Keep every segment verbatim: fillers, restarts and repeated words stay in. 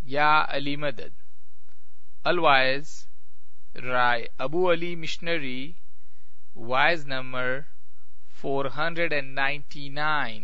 یا علی مدد. Otherwise, write Abu Ali Missionary, wise number four hundred ninety-nine.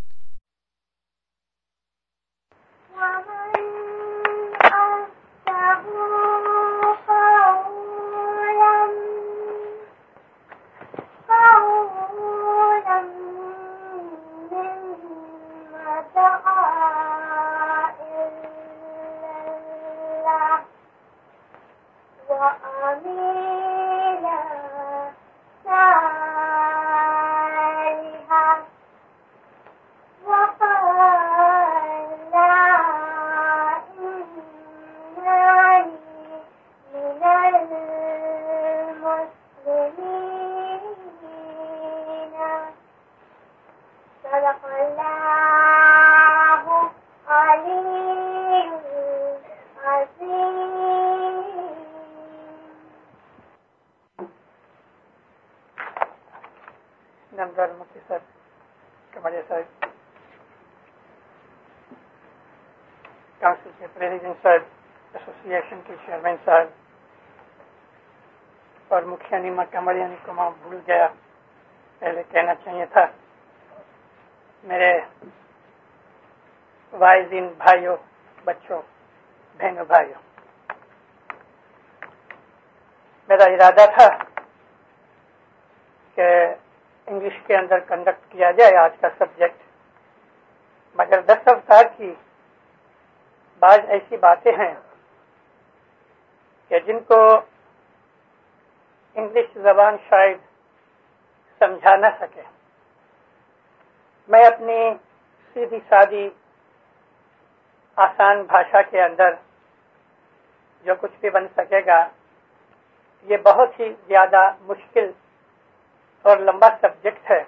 Number مفتی صاحب کمالیہ صاحب، کونسل کے پریزیڈنٹ صاحب، ایسوسی ایشن کے چیئرمین صاحب اور مکھیا نیما کمالیہ کو میں بھول گیا، پہلے کہنا چاہیے تھا. میرے وائزین بھائیوں، بچوں، بہنوں، بھائیوں، میرا ارادہ تھا کہ انگلش کے اندر کنڈکٹ کیا جائے آج کا سبجیکٹ، مگر دس اوتار کی بعض ایسی باتیں ہیں کہ جن کو انگلش زبان شاید سمجھا نہ سکے. میں اپنی سیدھی سادی آسان بھاشا کے اندر جو کچھ بھی بن سکے گا، یہ بہت ہی زیادہ مشکل اور لمبا سبجیکٹ ہے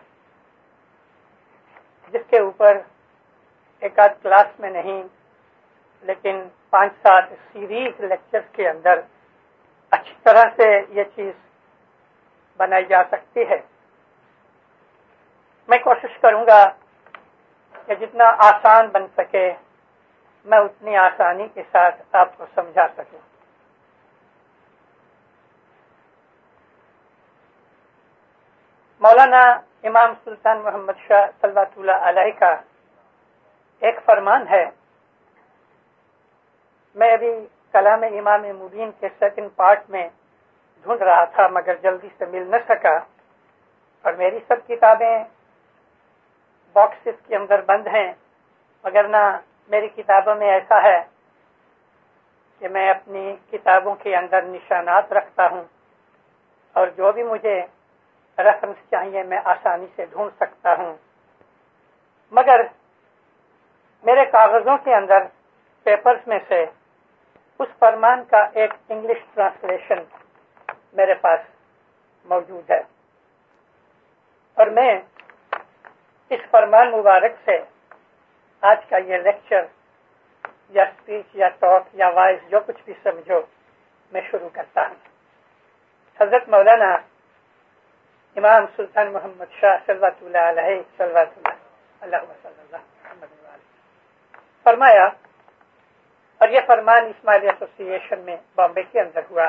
جس کے اوپر ایک آدھ کلاس میں نہیں لیکن پانچ سات سیریز لیکچرز کے اندر اچھی طرح سے یہ چیز بنائی جا سکتی ہے. میں کوشش کروں گا کہ جتنا آسان بن سکے میں اتنی آسانی کے ساتھ آپ کو سمجھا سکوں. مولانا امام سلطان محمد شاہ صلوات اللہ علیہ کا ایک فرمان ہے. میں ابھی کلام امام مبین کے سیکنڈ پارٹ میں ڈھونڈ رہا تھا مگر جلدی سے مل نہ سکا، اور میری سب کتابیں باکسز کے اندر بند ہیں، مگر نہ میری کتابوں میں ایسا ہے کہ میں اپنی کتابوں کے اندر نشانات رکھتا ہوں اور جو بھی مجھے ریفرنس چاہیے میں آسانی سے ڈھونڈ سکتا ہوں. مگر میرے کاغذوں کے اندر پیپرز میں سے اس فرمان کا ایک انگلش ٹرانسلیشن میرے پاس موجود ہے، اور میں اس فرمان مبارک سے آج کا یہ لیکچر یا اسپیچ یا ٹاک یا وائز جو کچھ بھی سمجھو میں شروع کرتا ہوں. حضرت مولانا امام سلطان محمد شاہ صلوات اللہ علیہ صلوات اللہ اللہ صلی اللہ محمد علیہ فرمایا، اور یہ فرمان اسماعیلی ایسوسی ایشن میں بامبے کے اندر ہوا.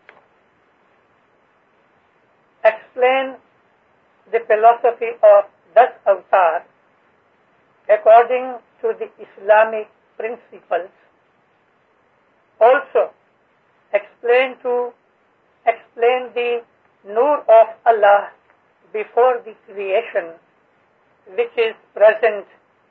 Explain the philosophy of das avatar according to the Islamic principles. Also explain to explain the Nur of Allah before the creation, which is present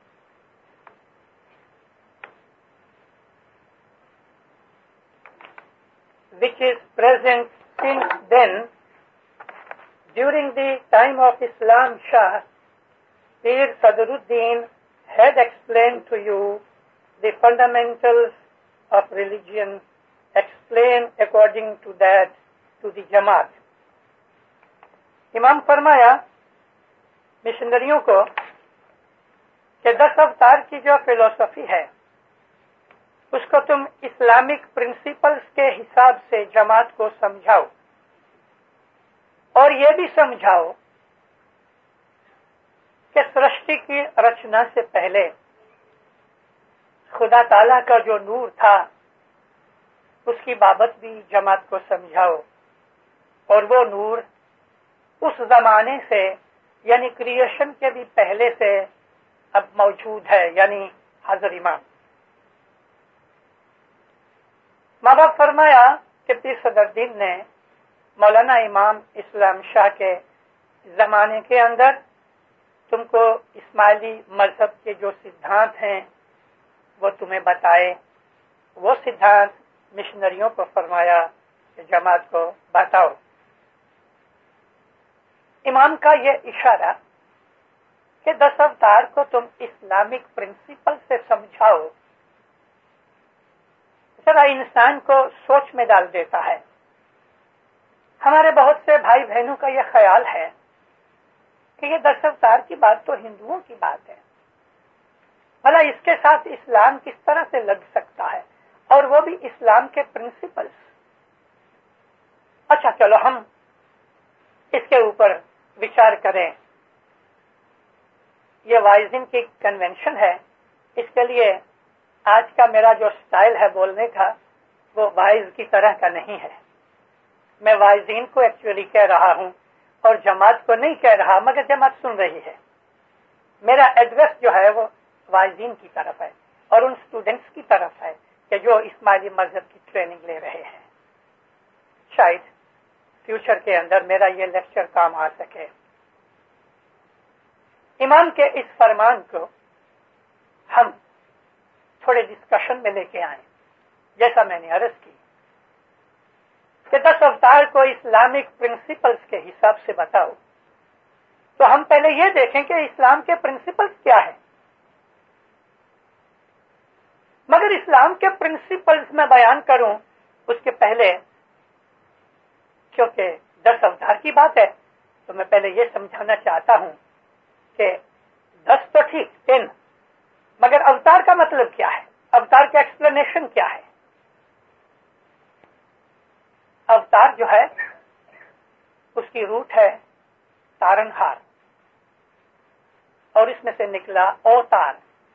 which is present since then. During the time of Islam Shah, Pir Sadruddin had explained to you the fundamentals of religion. Explain according to that to the Jamaat. امام فرمایا مشنریوں کو کہ دس اوتار کی جو فلسفی ہے اس کو تم اسلامک پرنسپلز کے حساب سے جماعت کو سمجھاؤ، اور یہ بھی سمجھاؤ کہ سرشٹی کی رچنا سے پہلے خدا تعالیٰ کا جو نور تھا اس کی بابت بھی جماعت کو سمجھاؤ، اور وہ نور اس زمانے سے یعنی کریشن کے بھی پہلے سے اب موجود ہے، یعنی حضرت امام۔ ماں باپ فرمایا کہ پیر صدر الدین نے مولانا امام اسلام شاہ کے زمانے کے اندر تم کو اسماعیلی مذہب کے جو سدھانت ہیں وہ تمہیں بتائے، وہ سدھانت مشنریوں کو فرمایا کہ جماعت کو بتاؤ۔ امام کا یہ اشارہ کہ دس اوتار کو تم اسلامک پرنسپل سے سمجھاؤ، ذرا انسان کو سوچ میں ڈال دیتا ہے۔ ہمارے بہت سے بھائی بہنوں کا یہ خیال ہے کہ یہ دس اوتار کی بات تو ہندوؤں کی بات ہے، بھلا اس کے ساتھ اسلام کس طرح سے لگ سکتا ہے، اور وہ بھی اسلام کے پرنسپلز۔ اچھا چلو ہم اس کے اوپر وچار کریں۔ یہ وائزن کی کنونشن ہے، اس کے لیے آج کا میرا جو سٹائل ہے بولنے کا وہ وائز کی طرح کا نہیں ہے۔ میں وائزین کو ایکچولی کہہ رہا ہوں اور جماعت کو نہیں کہہ رہا، مگر جماعت سن رہی ہے۔ میرا ایڈریس جو ہے وہ وائزین کی طرف ہے اور ان اسٹوڈنٹس کی طرف ہے کہ جو اسماعیلی مذہب کی ٹریننگ لے رہے ہیں۔ شاید فیوچر کے اندر میرا یہ لیکچر کام آ سکے۔ امام کے اس فرمان کو ہم تھوڑے ڈسکشن میں لے کے آئیں، جیسا میں نے عرض کی کہ دس اوتار کو اسلامک پرنسپلز کے حساب سے بتاؤ، تو ہم پہلے یہ دیکھیں کہ اسلام کے پرنسپلز کیا ہیں۔ مگر اسلام کے پرنسپلز میں بیان کروں اس کے پہلے، کیونکہ دس اوتار کی بات ہے تو میں پہلے یہ سمجھانا چاہتا ہوں کہ دس تو ٹھیک، تین، مگر اوتار کا مطلب کیا ہے، اوتار کا ایکسپلینیشن کیا ہے۔ اوتار جو ہے اس کی روٹ ہے تارن ہار، اور اس میں سے نکلا اوتار،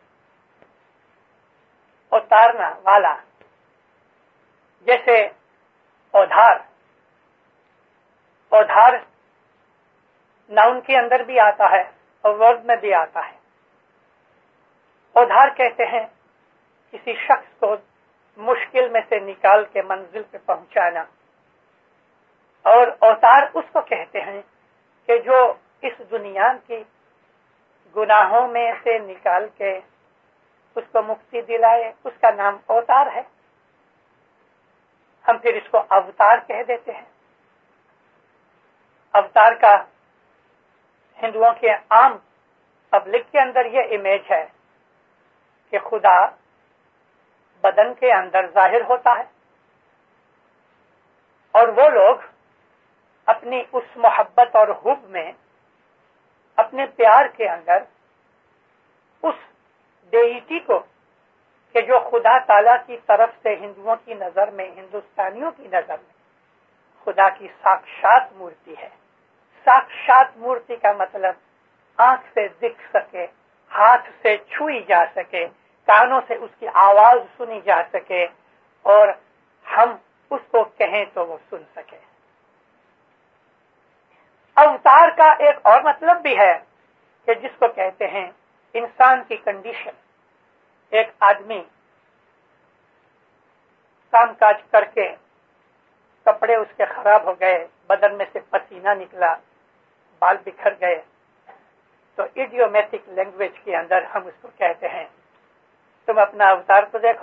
اتارنا والا، جیسے اودھار، اودھار ناؤن کے اندر بھی آتا ہے اور ورب میں بھی آتا ہے۔ اودھار کہتے ہیں کسی شخص کو مشکل میں سے نکال کے منزل پہ پہنچانا، اور اوتار اس کو کہتے ہیں کہ جو اس دنیا کی گناہوں میں سے نکال کے اس کو مکتی دلائے، اس کا نام اوتار ہے۔ ہم پھر اس کو اوتار کہہ دیتے ہیں۔ اوتار کا ہندوؤں کے عام پبلک کے اندر یہ امیج ہے کہ خدا بدن کے اندر ظاہر ہوتا ہے، اور وہ لوگ اپنی اس محبت اور حب میں، اپنے پیار کے اندر اس ڈیٹی کو کہ جو خدا تعالی کی طرف سے ہندوؤں کی نظر میں، ہندوستانیوں کی نظر میں خدا کی ساکشات مورتی ہے۔ ساکشات مورتی کا مطلب آنکھ سے دکھ سکے، ہاتھ سے چھوئی جا سکے، کانوں سے اس کی آواز سنی جا سکے، اور ہم اس کو کہیں تو وہ سن سکے۔ اوتار کا ایک اور مطلب بھی ہے کہ جس کو کہتے ہیں انسان کی کنڈیشن۔ ایک آدمی کام کاج کر کے کپڑے اس کے خراب ہو گئے، بدن میں سے پسینہ نکلا، بال بکھر گئے، تو ایڈیومیٹک لینگویج کے اندر ہم اس کو کہتے ہیں تم اپنا اوتار کو دیکھو۔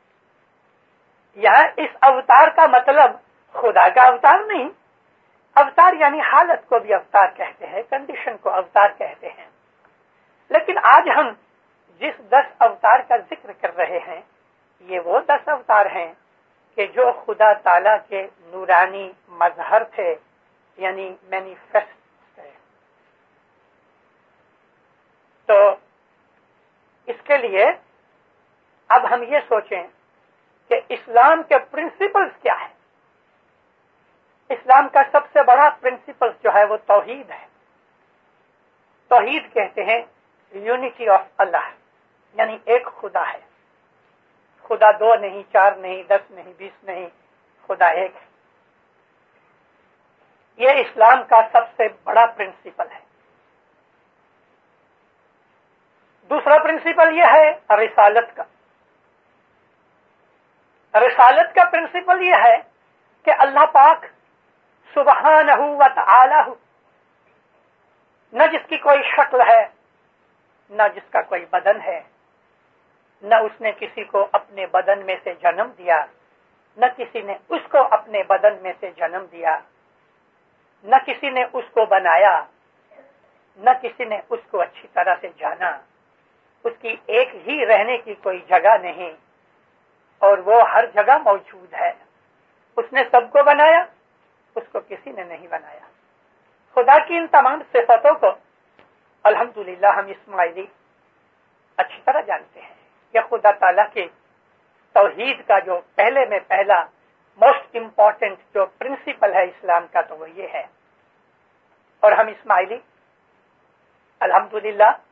یہاں اس اوتار کا مطلب خدا کا اوتار نہیں، اوتار یعنی حالت کو بھی اوتار کہتے ہیں، کنڈیشن کو اوتار کہتے ہیں۔ لیکن آج ہم جس دس اوتار کا ذکر کر رہے ہیں یہ وہ دس اوتار ہیں کہ جو خدا تعالی کے نورانی مظہر تھے، یعنی مینیفیسٹ تھے۔ تو اس کے لیے اب ہم یہ سوچیں کہ اسلام کے پرنسپلز کیا ہیں۔ اسلام کا سب سے بڑا پرنسپل جو ہے وہ توحید ہے۔ توحید کہتے ہیں یونٹی آف اللہ، یعنی ایک خدا ہے۔ खुदा दो नहीं, चार नहीं, दस नहीं, बीस नहीं, खुदा एक है। ये इस्लाम का सबसे बड़ा प्रिंसिपल है। दूसरा प्रिंसिपल यह है रिसालत का। रिसालत का प्रिंसिपल यह है कि अल्लाह पाक सुब्हानहू व तआला न जिसकी कोई शक्ल है, न जिसका कोई बदन है, न उसने किसी को अपने बदन में से जन्म दिया, न किसी ने उसको अपने बदन में से जन्म दिया, न किसी ने उसको बनाया, न किसी ने उसको अच्छी तरह से जाना। उसकी एक ही रहने की कोई जगह नहीं और वो हर जगह मौजूद है। उसने सबको बनाया, उसको किसी ने नहीं बनाया। खुदा की इन तमाम सिफतों को अल्हम्दुलिल्लाह हम इस्माइली अच्छी तरह जानते हैं। यह खुदा ताला के तौहीद का जो पहले में पहला मोस्ट इम्पॉर्टेंट जो प्रिंसिपल है इस्लाम का, तो वो ये है। और हम इस्माइली अल्हम्दुलिल्लाह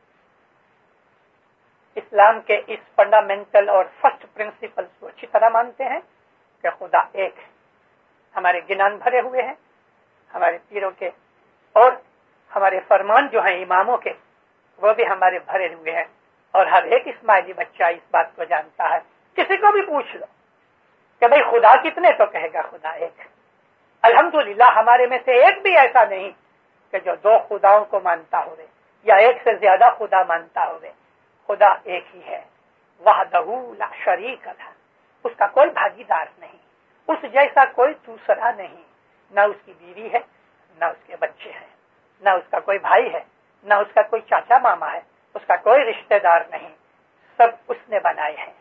इस्लाम के इस फंडामेंटल और फर्स्ट प्रिंसिपल को अच्छी तरह मानते हैं कि खुदा एक है। हमारे गिनान भरे हुए हैं, हमारे पीरों के और हमारे फरमान जो हैं इमामों के, वो भी हमारे भरे हुए हैं। और हर एक इस्माइली बच्चा इस बात को जानता है। किसी को भी पूछ लो कि भाई खुदा कितने, तो कहेगा खुदा एक। अल्हम्दुलिल्लाह हमारे में से एक भी ऐसा नहीं कि जो दो खुदाओं को मानता होवे या एक से ज्यादा खुदा मानता होवे। खुदा एक ही है, वहदहू ला शरीक लह, उसका कोई भागीदार नहीं, उस जैसा कोई दूसरा नहीं। न उसकी बीवी है, न उसके बच्चे हैं, न उसका कोई भाई है, न उसका कोई चाचा मामा है, उसका कोई रिश्तेदार नहीं, सब उसने बनाए हैं।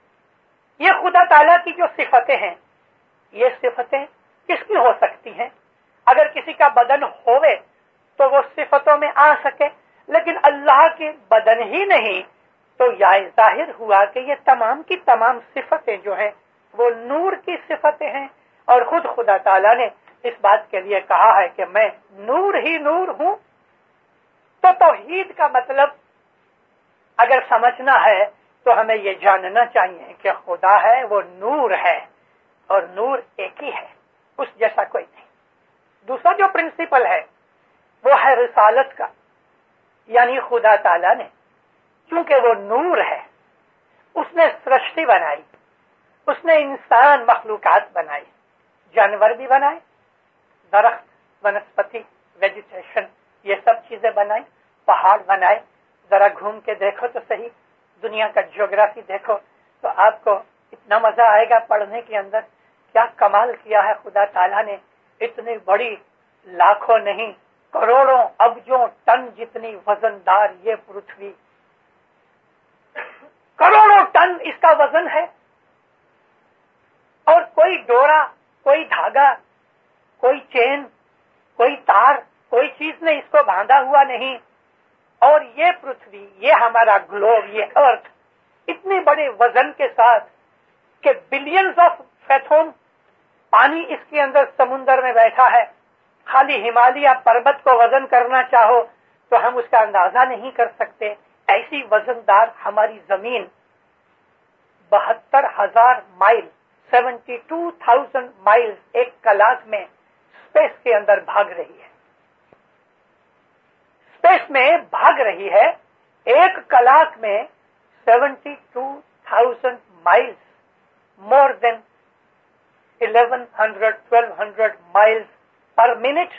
ये खुदा ताला की जो सिफतें हैं, ये सिफतें किसकी हो सकती हैं? अगर किसी का बदन होवे तो वो सिफतों में आ सके, लेकिन अल्लाह के बदन ही नहीं, तो यह जाहिर हुआ कि ये तमाम की तमाम सिफतें जो हैं वो नूर की सिफतें हैं। और खुद खुदा ताला ने इस बात के लिए कहा है कि मैं नूर ही नूर हूं। तो तौहीद का मतलब अगर समझना है तो हमें ये जानना चाहिए कि खुदा है वो नूर है और नूर एक ही है, उस जैसा कोई नहीं। दूसरा जो प्रिंसिपल है वो है रिसालत का, यानी खुदा ताला ने क्योंकि वो नूर है, उसने सृष्टि बनाई, उसने इंसान मखलूकात बनाई, जानवर भी बनाए, दरख्त, वनस्पति, वेजिटेशन, ये सब चीजें बनाई, पहाड़ बनाए। जरा घूम के देखो तो सही, दुनिया का ज्योग्राफी देखो तो आपको इतना मजा आएगा पढ़ने के अंदर। क्या कमाल किया है खुदा ताला ने। इतनी बड़ी लाखों नहीं करोड़ों अब्जों टन जितनी वजनदार ये पृथ्वी, करोड़ों टन इसका वजन है। और कोई डोरा, कोई धागा, कोई चेन, कोई तार, कोई चीज ने इसको बांधा हुआ नहीं। और ये पृथ्वी, ये हमारा ग्लोब, ये अर्थ इतने बड़े वजन के साथ कि बिलियंस ऑफ फैथोम पानी इसके अंदर समुंदर में बैठा है। खाली हिमालय पर्वत को वजन करना चाहो तो हम उसका अंदाजा नहीं कर सकते। ऐसी वजनदार हमारी जमीन बहत्तर हजार mile, seventy two thousand miles एक कलाक में स्पेस के अंदर भाग रही है। स्पेस में भाग रही है एक कलाक में seventy two thousand miles, more than eleven hundred twelve hundred miles per minute.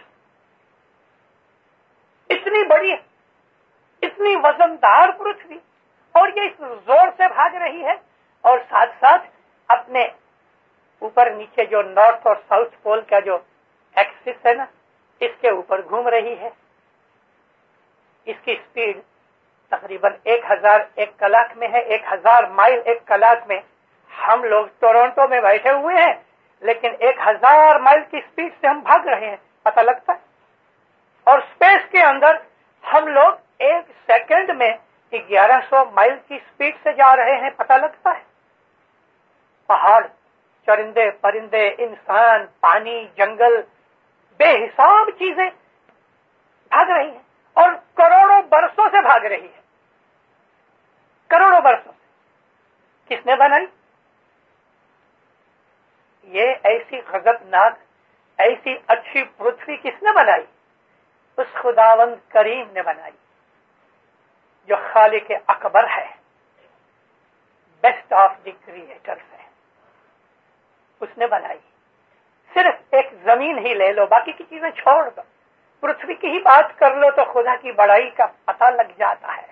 इतनी बड़ी, इतनी वजनदार पृथ्वी, और ये इस जोर से भाग रही है। और साथ साथ अपने ऊपर नीचे जो नॉर्थ और साउथ पोल का जो एक्सिस है ना, इसके ऊपर घूम रही है। इसकी स्पीड तकरीबन एक हजार एक कलाक में है, एक हजार माइल एक कलाक में। हम लोग टोरंटो में बैठे हुए हैं, लेकिन एक हजार माइल की स्पीड से हम भाग रहे हैं, पता लगता है। और स्पेस के अंदर हम लोग एक सेकंड में ग्यारह सौ माइल की स्पीड से जा रहे हैं, पता लगता है। पहाड़, चरिंदे, परिंदे, इंसान, पानी, जंगल, बेहिसाब चीजें भाग रही हैं और करोड़ों बरसों से भाग रही है। करोड़ों बरसों से। किसने बनाई? ये ऐसी गजबनाक, ऐसी अच्छी पृथ्वी किसने बनाई? उस खुदावंद करीम ने बनाई, जो खालिक अकबर है, बेस्ट ऑफ द क्रिएटर्स है, उसने बनाई। सिर्फ एक जमीन ही ले लो, बाकी की चीजें छोड़ दो, पृथ्वी की ही बात कर लो तो खुदा की बड़ाई का पता लग जाता है।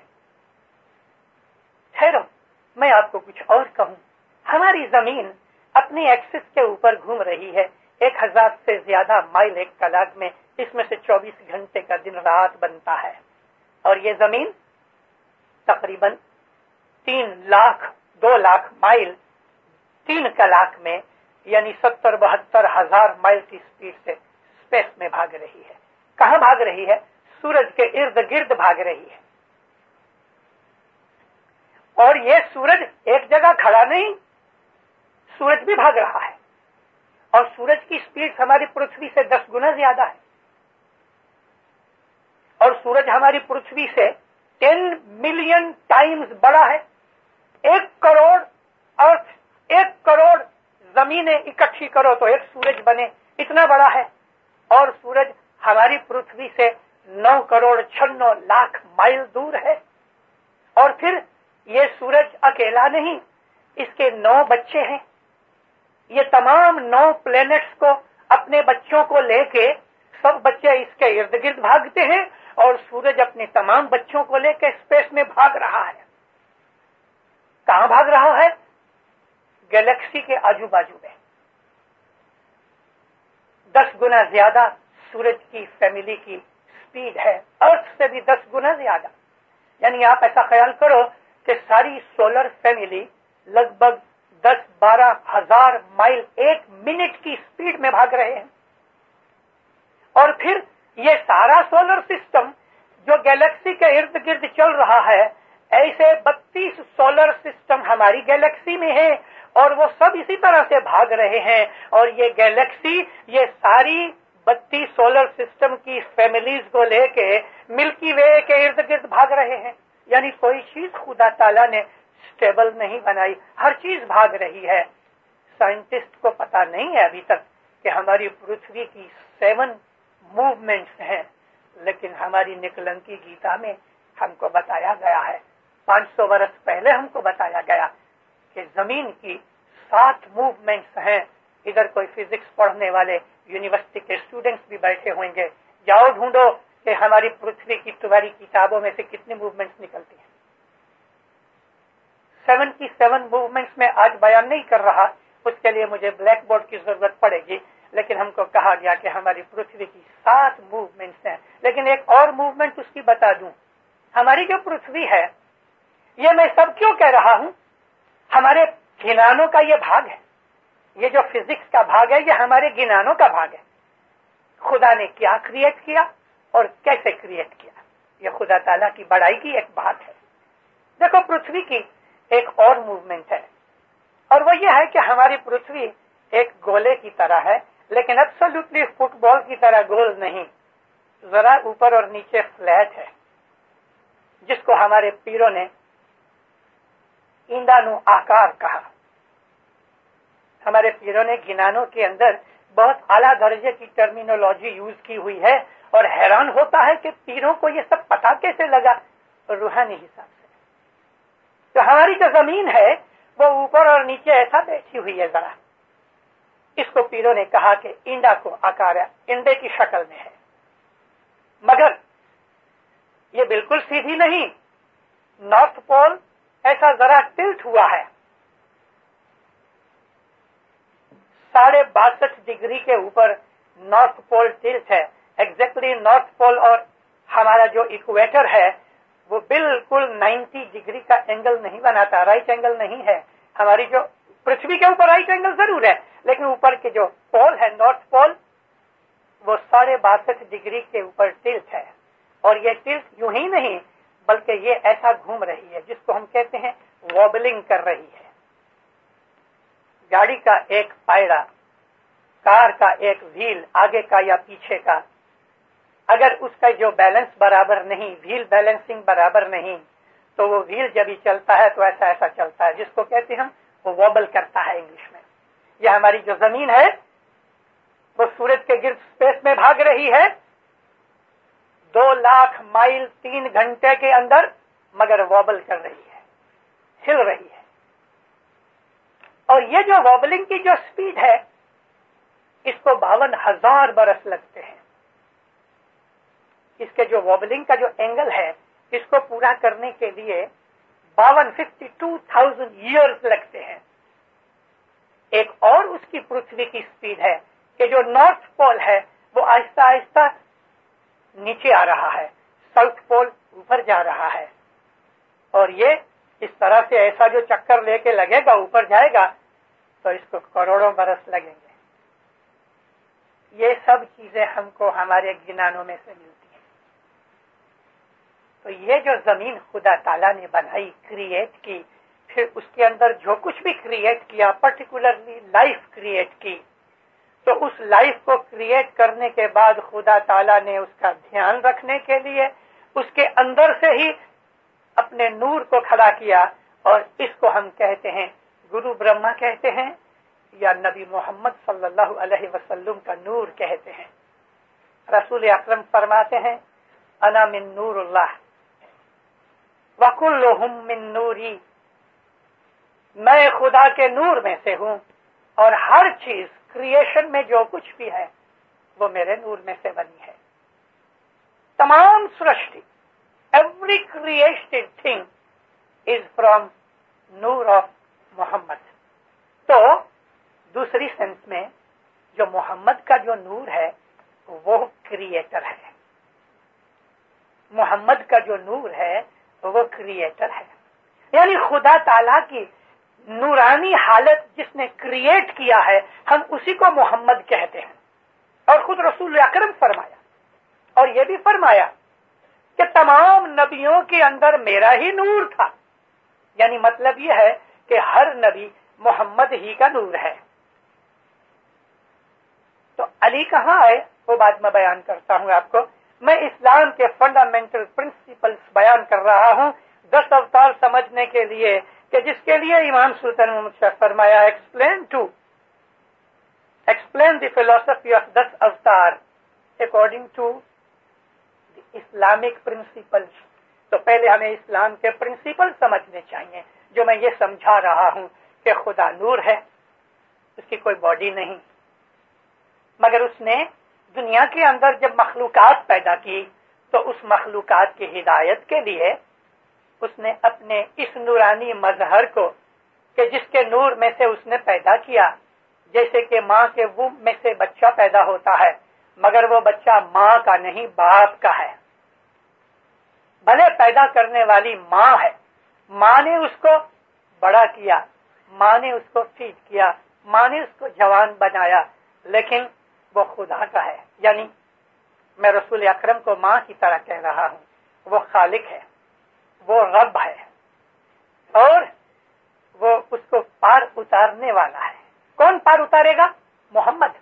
ठहरो, मैं आपको कुछ और कहूं। हमारी जमीन अपनी एक्सिस के ऊपर घूम रही है, एक हजार से ज्यादा माइल एक कलाक में, इसमें से चौबीस घंटे का दिन रात बनता है। और ये जमीन तकरीबन तीन लाख दो लाख माइल तीन कलाक में, यानी सत्तर बहत्तर हजार माइल की स्पीड से स्पेस में भाग रही है। कहां भाग रही है? सूरज के इर्द गिर्द भाग रही है। और ये सूरज एक जगह खड़ा नहीं, सूरज भी भाग रहा है, और सूरज की स्पीड हमारी पृथ्वी से दस गुना ज्यादा है, और सूरज हमारी पृथ्वी से टेन मिलियन टाइम्स बड़ा है। एक करोड़ अर्थ, एक करोड़ जमीनें इकट्ठी करो तो एक सूरज बने, इतना बड़ा है। और सूरज हमारी पृथ्वी से नौ करोड़ छन्नो लाख माइल दूर है। और फिर ये सूरज अकेला नहीं, इसके नौ बच्चे हैं। ये तमाम नौ प्लैनेट्स को, अपने बच्चों को लेके, सब बच्चे इसके इर्द गिर्द भागते हैं, और सूरज अपने तमाम बच्चों को लेकर स्पेस में भाग रहा है। कहां भाग रहा है? गैलेक्सी के आजू बाजू में। दस गुना ज्यादा सूरज की फैमिली की स्पीड है, अर्थ से भी दस गुना ज्यादा। यानी आप ऐसा ख्याल करो कि सारी सोलर फैमिली लगभग दस बारह हजार माइल एक मिनट की स्पीड में भाग रहे हैं। और फिर ये सारा सोलर सिस्टम जो गैलेक्सी के इर्द गिर्द चल रहा है, ऐसे बत्तीस सोलर सिस्टम हमारी गैलेक्सी में है, और वो सब इसी तरह से भाग रहे हैं। और ये गैलेक्सी, ये सारी बत्तीस सोलर सिस्टम की फैमिलीज को लेके मिल्की वे के इर्द गिर्द भाग रहे हैं। यानी कोई चीज खुदा ताला ने स्टेबल नहीं बनाई, हर चीज भाग रही है। साइंटिस्ट को पता नहीं है अभी तक कि हमारी पृथ्वी की सेवन मूवमेंट्स हैं, लेकिन हमारी निकलंकी गीता में हमको बताया गया है, पांच सौ वर्ष पहले हमको बताया गया कि जमीन की सात मूवमेंट्स हैं। इधर कोई फिजिक्स पढ़ने वाले यूनिवर्सिटी के स्टूडेंट्स भी बैठे होंगे, जाओ ढूंढो कि हमारी पृथ्वी की तुम्हारी किताबों में से कितनी मूवमेंट्स निकलती हैं। सेवन की सेवन मूवमेंट्स में आज बयान नहीं कर रहा, उसके लिए मुझे ब्लैक बोर्ड की जरूरत पड़ेगी, लेकिन हमको कहा गया कि हमारी पृथ्वी की सात मूवमेंट्स हैं। लेकिन एक और मूवमेंट उसकी बता दूं, हमारी जो पृथ्वी है, ये मैं सब क्यों कह रहा हूं, हमारे गिनानों का ये भाग है। ये जो फिजिक्स का भाग है, ये हमारे गिनानों का भाग है। खुदा ने क्या क्रिएट किया और कैसे क्रिएट किया, ये खुदा ताला की बड़ाई की एक बात है। देखो, पृथ्वी की एक और मूवमेंट है, और वो ये है कि हमारी पृथ्वी एक गोले की तरह है, लेकिन एब्सोल्युटली फुटबॉल की तरह गोल नहीं, जरा ऊपर और नीचे फ्लैट है, जिसको हमारे पीरों ने ईंदानु आकार कहा। हमारे पीरों ने गिनानों के अंदर बहुत आला दर्जे की टर्मिनोलॉजी यूज की हुई है, और हैरान होता है कि पीरों को ये सब पता कैसे लगा रूहानी हिसाब से। तो हमारी जो जमीन है वो ऊपर और नीचे ऐसा बैठी हुई है, जरा इसको पीरों ने कहा कि इंडा को आकार है, इंडे की शक्ल में है, मगर ये बिल्कुल सीधी नहीं। नॉर्थ पोल ऐसा जरा टिल्ट हुआ है, साढ़े बासठ डिग्री के ऊपर नॉर्थ पोल टिल्ट है। एग्जैक्टली नॉर्थ पोल और हमारा जो इक्वेटर है वो बिल्कुल नब्बे डिग्री का एंगल नहीं बनाता, राइट एंगल नहीं है। हमारी जो पृथ्वी के ऊपर राइट एंगल जरूर है, लेकिन ऊपर के जो पोल है नॉर्थ पोल, वो साढ़े बासठ डिग्री के ऊपर टिल्ट है। और ये टिल्ट यूं ही नहीं, बल्कि ये ऐसा घूम रही है जिसको हम कहते हैं वॉबलिंग कर रही है। गाड़ी का एक पायरा, कार का एक व्हील, आगे का या पीछे का, अगर उसका जो बैलेंस बराबर नहीं, व्हील बैलेंसिंग बराबर नहीं, तो वो व्हील जब भी चलता है तो ऐसा ऐसा चलता है, जिसको कहते हैं हम वो वॉबल करता है इंग्लिश में। یہ ہماری جو زمین ہے وہ سورج کے گرد اسپیس میں بھاگ رہی ہے دو لاکھ مائل تین گھنٹے کے اندر، مگر وابل کر رہی ہے، ہل رہی ہے. اور یہ جو وابلنگ کی جو سپیڈ ہے اس کو باون ہزار برس لگتے ہیں. اس کے جو وابلنگ کا جو اینگل ہے اس کو پورا کرنے کے لیے باون ففٹی ٹو تھاؤزینڈ ایئرس لگتے ہیں. ایک اور اس کی پرتھوی کی سپیڈ ہے کہ جو نارتھ پول ہے وہ آہستہ آہستہ نیچے آ رہا ہے، ساؤتھ پول اوپر جا رہا ہے. اور یہ اس طرح سے ایسا جو چکر لے کے لگے گا اوپر جائے گا تو اس کو کروڑوں برس لگیں گے. یہ سب چیزیں ہم کو ہمارے گنانوں میں سے ملتی ہیں. تو یہ جو زمین خدا تعالیٰ نے بنائی، کریٹ کی، پھر اس کے اندر جو کچھ بھی کریٹ کیا، پرٹیکولرلی لائف کریٹ کی، تو اس لائف کو کریٹ کرنے کے بعد خدا تعالیٰ نے اس کا دھیان رکھنے کے لیے اس کے اندر سے ہی اپنے نور کو کھڑا کیا. اور اس کو ہم کہتے ہیں گرو برہما کہتے ہیں یا نبی محمد صلی اللہ علیہ وسلم کا نور کہتے ہیں. رسول اکرم فرماتے ہیں انا من نور اللہ وکلہم من نوری، میں خدا کے نور میں سے ہوں اور ہر چیز کریشن میں جو کچھ بھی ہے وہ میرے نور میں سے بنی ہے. تمام سرشٹی، every created thing is from نور آف محمد. تو دوسری سینس میں جو محمد کا جو نور ہے وہ کریٹر ہے، محمد کا جو نور ہے وہ کریٹر ہے. یعنی خدا تعالیٰ کی نورانی حالت جس نے کریٹ کیا ہے ہم اسی کو محمد کہتے ہیں. اور خود رسول اکرم فرمایا اور یہ بھی فرمایا کہ تمام نبیوں کے اندر میرا ہی نور تھا. یعنی مطلب یہ ہے کہ ہر نبی محمد ہی کا نور ہے. تو علی کہاں آئے وہ بات میں بیان کرتا ہوں آپ کو. میں اسلام کے فنڈامنٹل پرنسپلز بیان کر رہا ہوں دس اوتار سمجھنے کے لیے، کہ جس کے لیے امام سلطان محمد شاہ فرمایا ایکسپلین ٹو ایکسپلین دی فلسفی of this avatar according to the Islamic principles. تو پہلے ہمیں اسلام کے پرنسپل سمجھنے چاہیے، جو میں یہ سمجھا رہا ہوں کہ خدا نور ہے، اس کی کوئی باڈی نہیں، مگر اس نے دنیا کے اندر جب مخلوقات پیدا کی تو اس مخلوقات کی ہدایت کے لیے اس نے اپنے اس نورانی مظہر کو، کہ جس کے نور میں سے اس نے پیدا کیا، جیسے کہ ماں کے وomb میں سے بچہ پیدا ہوتا ہے مگر وہ بچہ ماں کا نہیں باپ کا ہے. بھلے پیدا کرنے والی ماں ہے، ماں نے اس کو بڑا کیا، ماں نے اس کو فیڈ کیا، ماں نے اس کو جوان بنایا، لیکن وہ خدا کا ہے. یعنی میں رسول اکرم کو ماں کی طرح کہہ رہا ہوں. وہ خالق ہے، وہ رب ہے، اور وہ اس کو پار اتارنے والا ہے. کون پار اتارے گا؟ محمد.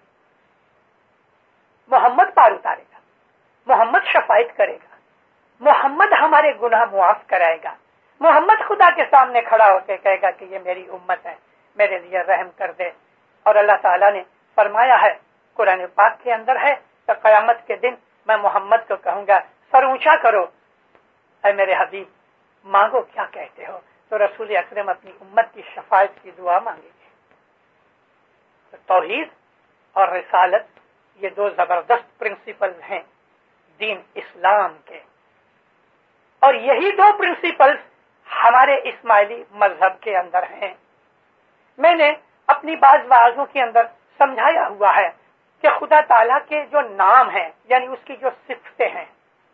محمد پار اتارے گا، محمد شفاعت کرے گا، محمد ہمارے گناہ معاف کرائے گا. محمد خدا کے سامنے کھڑا ہو کے کہے گا کہ یہ میری امت ہے، میرے لیے رحم کر دے. اور اللہ تعالیٰ نے فرمایا ہے قرآن پاک کے اندر ہے کہ قیامت کے دن میں محمد کو کہوں گا سر اونچا کرو، اے میرے حبیب مانگو کیا کہتے ہو. تو رسول اکرم اپنی امت کی شفاعت کی دعا مانگیں گے. تو توحید اور رسالت یہ دو زبردست پرنسپل ہیں دین اسلام کے، اور یہی دو پرنسپلز ہمارے اسماعیلی مذہب کے اندر ہیں. میں نے اپنی بعض وعظوں کے اندر سمجھایا ہوا ہے کہ خدا تعالیٰ کے جو نام ہیں یعنی اس کی جو صفتیں ہیں،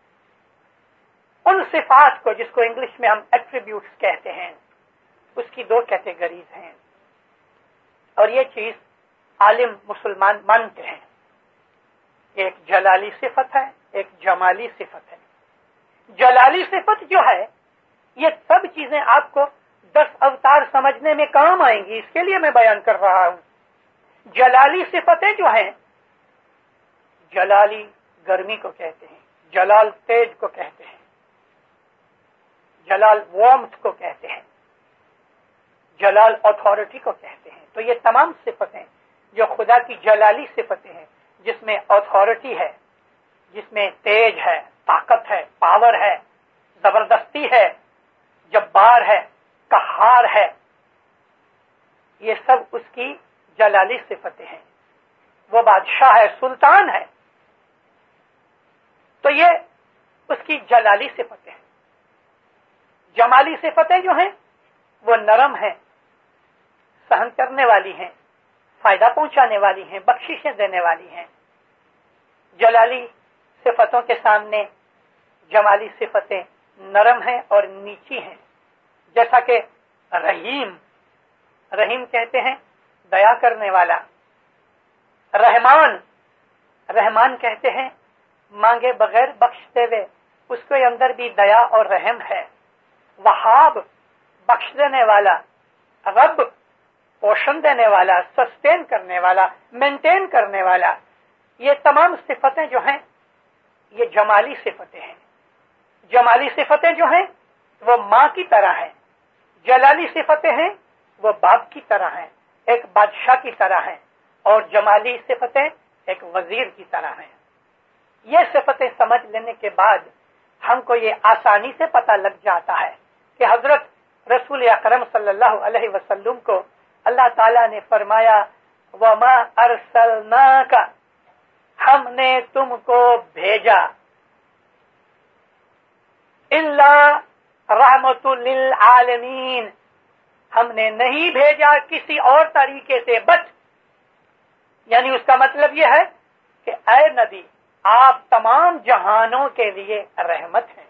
ان صفات کو جس کو انگلش میں ہم ایٹریبیوٹس کہتے ہیں، اس کی دو کیٹیگریز ہیں. اور یہ چیز عالم مسلمان مانتے ہیں. ایک جلالی صفت ہے، ایک جمالی صفت ہے. جلالی صفت جو ہے یہ سب چیزیں آپ کو دس اوتار سمجھنے میں کام آئیں گی، اس کے لیے میں بیان کر رہا ہوں. جلالی صفتیں جو ہیں، جلالی گرمی کو کہتے ہیں، جلال تیج کو کہتے ہیں، جلال وارمتھ کو کہتے ہیں، جلال اتھارٹی کو کہتے ہیں. تو یہ تمام صفتیں جو خدا کی جلالی صفتیں ہیں، جس میں اتھارٹی ہے، جس میں تیج ہے، طاقت ہے، پاور ہے، زبردستی ہے، جبار ہے، قہار ہے، یہ سب اس کی جلالی صفتیں ہیں. وہ بادشاہ ہے، سلطان ہے، تو یہ اس کی جلالی صفتیں ہیں. جمالی صفتیں جو ہیں وہ نرم ہیں، سہن کرنے والی ہیں، فائدہ پہنچانے والی ہیں، بخششیں دینے والی ہیں. جلالی صفتوں کے سامنے جمالی صفتیں نرم ہیں اور نیچی ہیں. جیسا کہ رحیم، رحیم کہتے ہیں دیا کرنے والا. رحمان، رحمان کہتے ہیں مانگے بغیر بخشتے ہوئے، اس کے اندر بھی دیا اور رحم ہے. وہاب، بخش دینے والا. رب، پوشن دینے والا، سسٹین کرنے والا، مینٹین کرنے والا. یہ تمام صفتیں جو ہیں یہ جمالی صفتیں ہیں. جمالی صفتیں جو ہیں وہ ماں کی طرح ہیں. جلالی صفتیں ہیں وہ باپ کی طرح ہیں، ایک بادشاہ کی طرح ہیں. اور جمالی صفتیں ایک وزیر کی طرح ہیں. یہ صفتیں سمجھ لینے کے بعد ہم کو یہ آسانی سے پتہ لگ جاتا ہے کہ حضرت رسول اکرم صلی اللہ علیہ وسلم کو اللہ تعالیٰ نے فرمایا وَمَا أَرْسَلْنَاكَ، ہم نے تم کو بھیجا إِلَّا رَحْمَةٌ لِلْعَالَمِينَ، ہم نے نہیں بھیجا کسی اور طریقے سے بٹ، یعنی اس کا مطلب یہ ہے کہ اے نبی آپ تمام جہانوں کے لیے رحمت ہیں.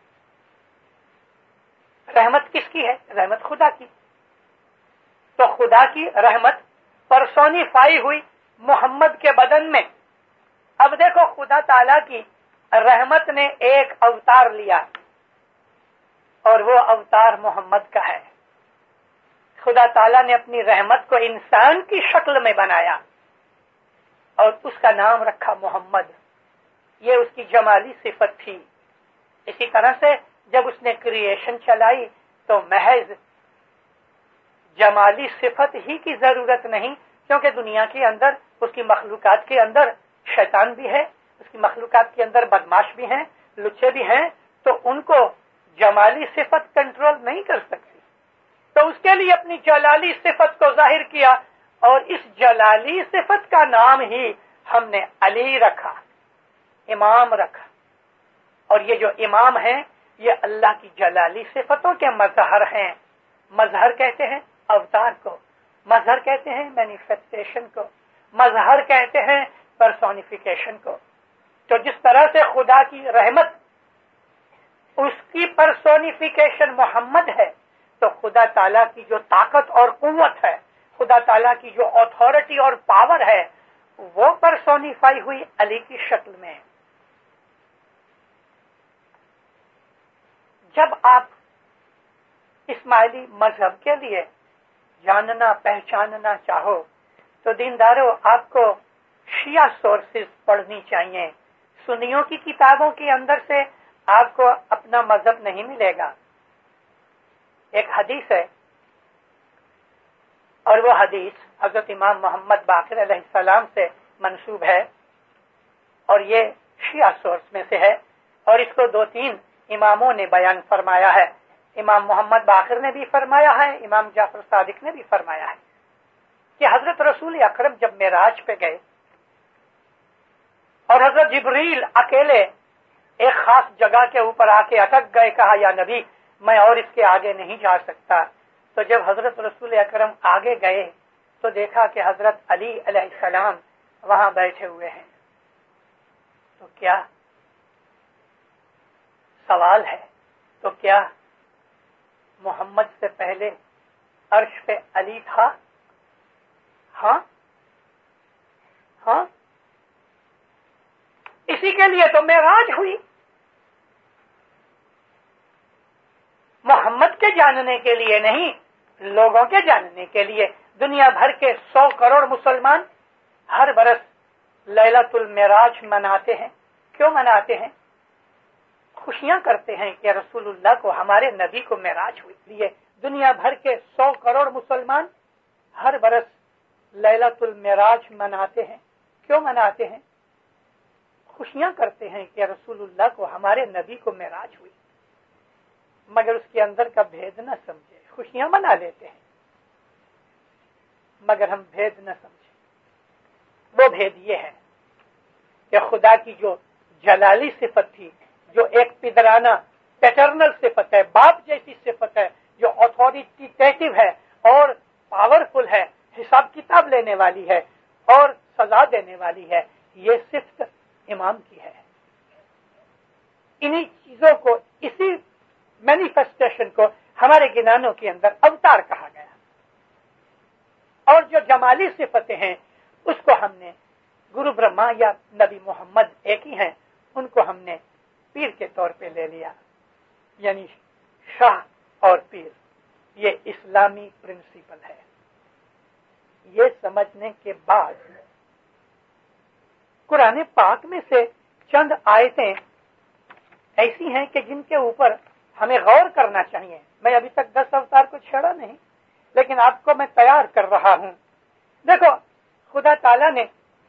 رحمت کس کی ہے؟ رحمت خدا کی. تو خدا کی رحمت پرسونیفائی ہوئی محمد کے بدن میں. اب دیکھو خدا تعالی کی رحمت نے ایک اوتار لیا اور وہ اوتار محمد کا ہے. خدا تعالی نے اپنی رحمت کو انسان کی شکل میں بنایا اور اس کا نام رکھا محمد. یہ اس کی جمالی صفت تھی. اسی طرح سے جب اس نے کریشن چلائی تو محض جمالی صفت ہی کی ضرورت نہیں، کیونکہ دنیا کے اندر اس کی مخلوقات کے اندر شیطان بھی ہے، اس کی مخلوقات کے اندر بدماش بھی ہیں، لچے بھی ہیں، تو ان کو جمالی صفت کنٹرول نہیں کر سکتی. تو اس کے لیے اپنی جلالی صفت کو ظاہر کیا اور اس جلالی صفت کا نام ہی ہم نے علی رکھا، امام رکھا. اور یہ جو امام ہیں یہ اللہ کی جلالی صفتوں کے مظہر ہیں. مظہر کہتے ہیں اوتار کو، مظہر کہتے ہیں مینیفیسٹیشن کو، مظہر کہتے ہیں پرسونیفیکیشن کو. تو جس طرح سے خدا کی رحمت اس کی پرسونیفیکیشن محمد ہے، تو خدا تعالیٰ کی جو طاقت اور قوت ہے، خدا تعالیٰ کی جو اتھارٹی اور پاور ہے، وہ پرسونیفائی ہوئی علی کی شکل میں. جب آپ اسماعیلی مذہب کے لیے جاننا پہچاننا چاہو تو دیندارو آپ کو شیعہ سورسز پڑھنی چاہیے. سنیوں کی کتابوں کے اندر سے آپ کو اپنا مذہب نہیں ملے گا. ایک حدیث ہے اور وہ حدیث حضرت امام محمد باقر علیہ السلام سے منسوب ہے اور یہ شیعہ سورس میں سے ہے اور اس کو دو تین اماموں نے بیان فرمایا ہے. امام محمد باقر نے بھی فرمایا ہے، امام جعفر صادق نے بھی فرمایا ہے کہ حضرت رسول اکرم جب معراج پہ گئے اور حضرت جبریل اکیلے ایک خاص جگہ کے اوپر آ کے اٹک گئے، کہا یا نبی میں اور اس کے آگے نہیں جا سکتا. تو جب حضرت رسول اکرم آگے گئے تو دیکھا کہ حضرت علی علیہ السلام وہاں بیٹھے ہوئے ہیں. تو کیا سوال ہے، تو کیا محمد سے پہلے عرش پہ علی تھا؟ ہاں ہاں اسی کے لیے تو معراج ہوئی، محمد کے جاننے کے لیے نہیں، لوگوں کے جاننے کے لیے. دنیا بھر کے سو کروڑ مسلمان ہر برس لیلۃ المعراج مناتے ہیں. کیوں مناتے ہیں؟ خوشیاں کرتے ہیں کہ رسول اللہ کو، ہمارے نبی کو معراج ہوئی. لیے دنیا بھر کے سو کروڑ مسلمان ہر برس लैलतुल मिराज मनाते हैं। क्यों मनाते हैं? खुशियां करते हैं कि रसूलुल्लाह को, हमारे नबी को मिराज हुई, मगर उसके अंदर का भेद न समझे। खुशियां मना लेते हैं मगर हम भेद न समझे। वो भेद ये है कि खुदा की जो जलाली सिफत थी, जो एक पिदराना पैटर्नल सिफत है, बाप जैसी सिफत है, जो अथॉरिटेटिव है और पावरफुल है, हिसाब किताब लेने वाली है और सजा देने वाली है, ये सिर्फ इमाम की है। इन्हीं चीजों को, इसी मैनिफेस्टेशन को हमारे गिनानों के अंदर अवतार कहा गया। और जो जमाली सिफतें हैं उसको हमने गुरु ब्रह्मा या नबी मोहम्मद एक ही हैं, उनको हमने पीर के तौर पे ले लिया, यानी शाह और पीर। ये इस्लामी प्रिंसिपल है। ये समझने के बाद कुरान पाक में से चंद आयतें ऐसी हैं कि जिनके ऊपर हमें गौर करना चाहिए। मैं अभी तक दस अवतार को छेड़ा नहीं, लेकिन आपको मैं तैयार कर रहा हूं। देखो, खुदा ताला ने,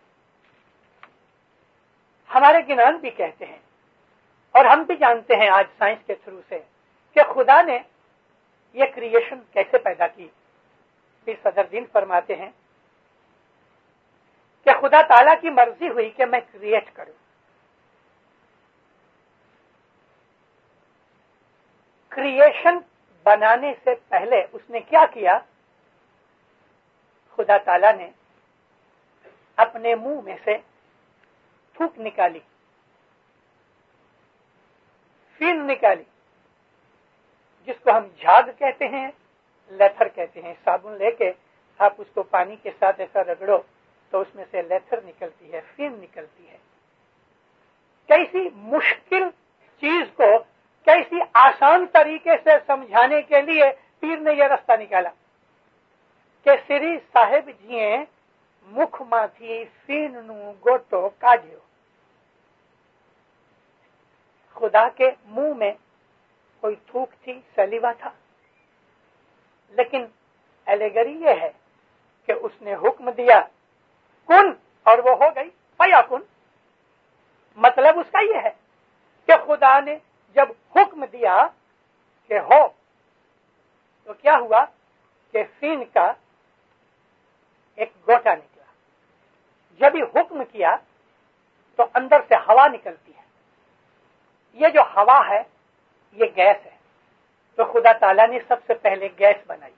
हमारे गिनान भी कहते हैं और हम भी जानते हैं आज साइंस के थ्रू से कि खुदा ने ये क्रिएशन कैसे पैदा की। फिर सदरुद्दीन फरमाते हैं कि खुदा ताला की मर्जी हुई कि मैं क्रिएट करूं। क्रिएशन बनाने से पहले उसने क्या किया? खुदा ताला ने अपने मुंह में से थूक निकाली, फीन निकाली, जिसको हम झाग कहते हैं, लेथर कहते हैं। साबुन लेके आप उसको पानी के साथ ऐसा रगड़ो तो उसमें से लेथर निकलती है, फीन निकलती है। कैसी मुश्किल चीज को कैसी आसान तरीके से समझाने के लिए पीर ने यह रास्ता निकाला कि श्री साहेब जीए मुख माथी फीन नु गोटो काढ़्यो। खुदा के मुंह में कोई थूक थी, सलीवा था, लेकिन एलेगरी ये है कि उसने हुक्म दिया कुन, और वो हो गई फयाकुन। मतलब उसका ये है कि खुदा ने जब हुक्म दिया कि हो, तो क्या हुआ कि फीन का एक गोटा निकला। जब ही हुक्म किया तो अंदर से हवा निकलती है। ये जो हवा है ये गैस है। तो खुदा ताला ने सबसे पहले गैस बनाई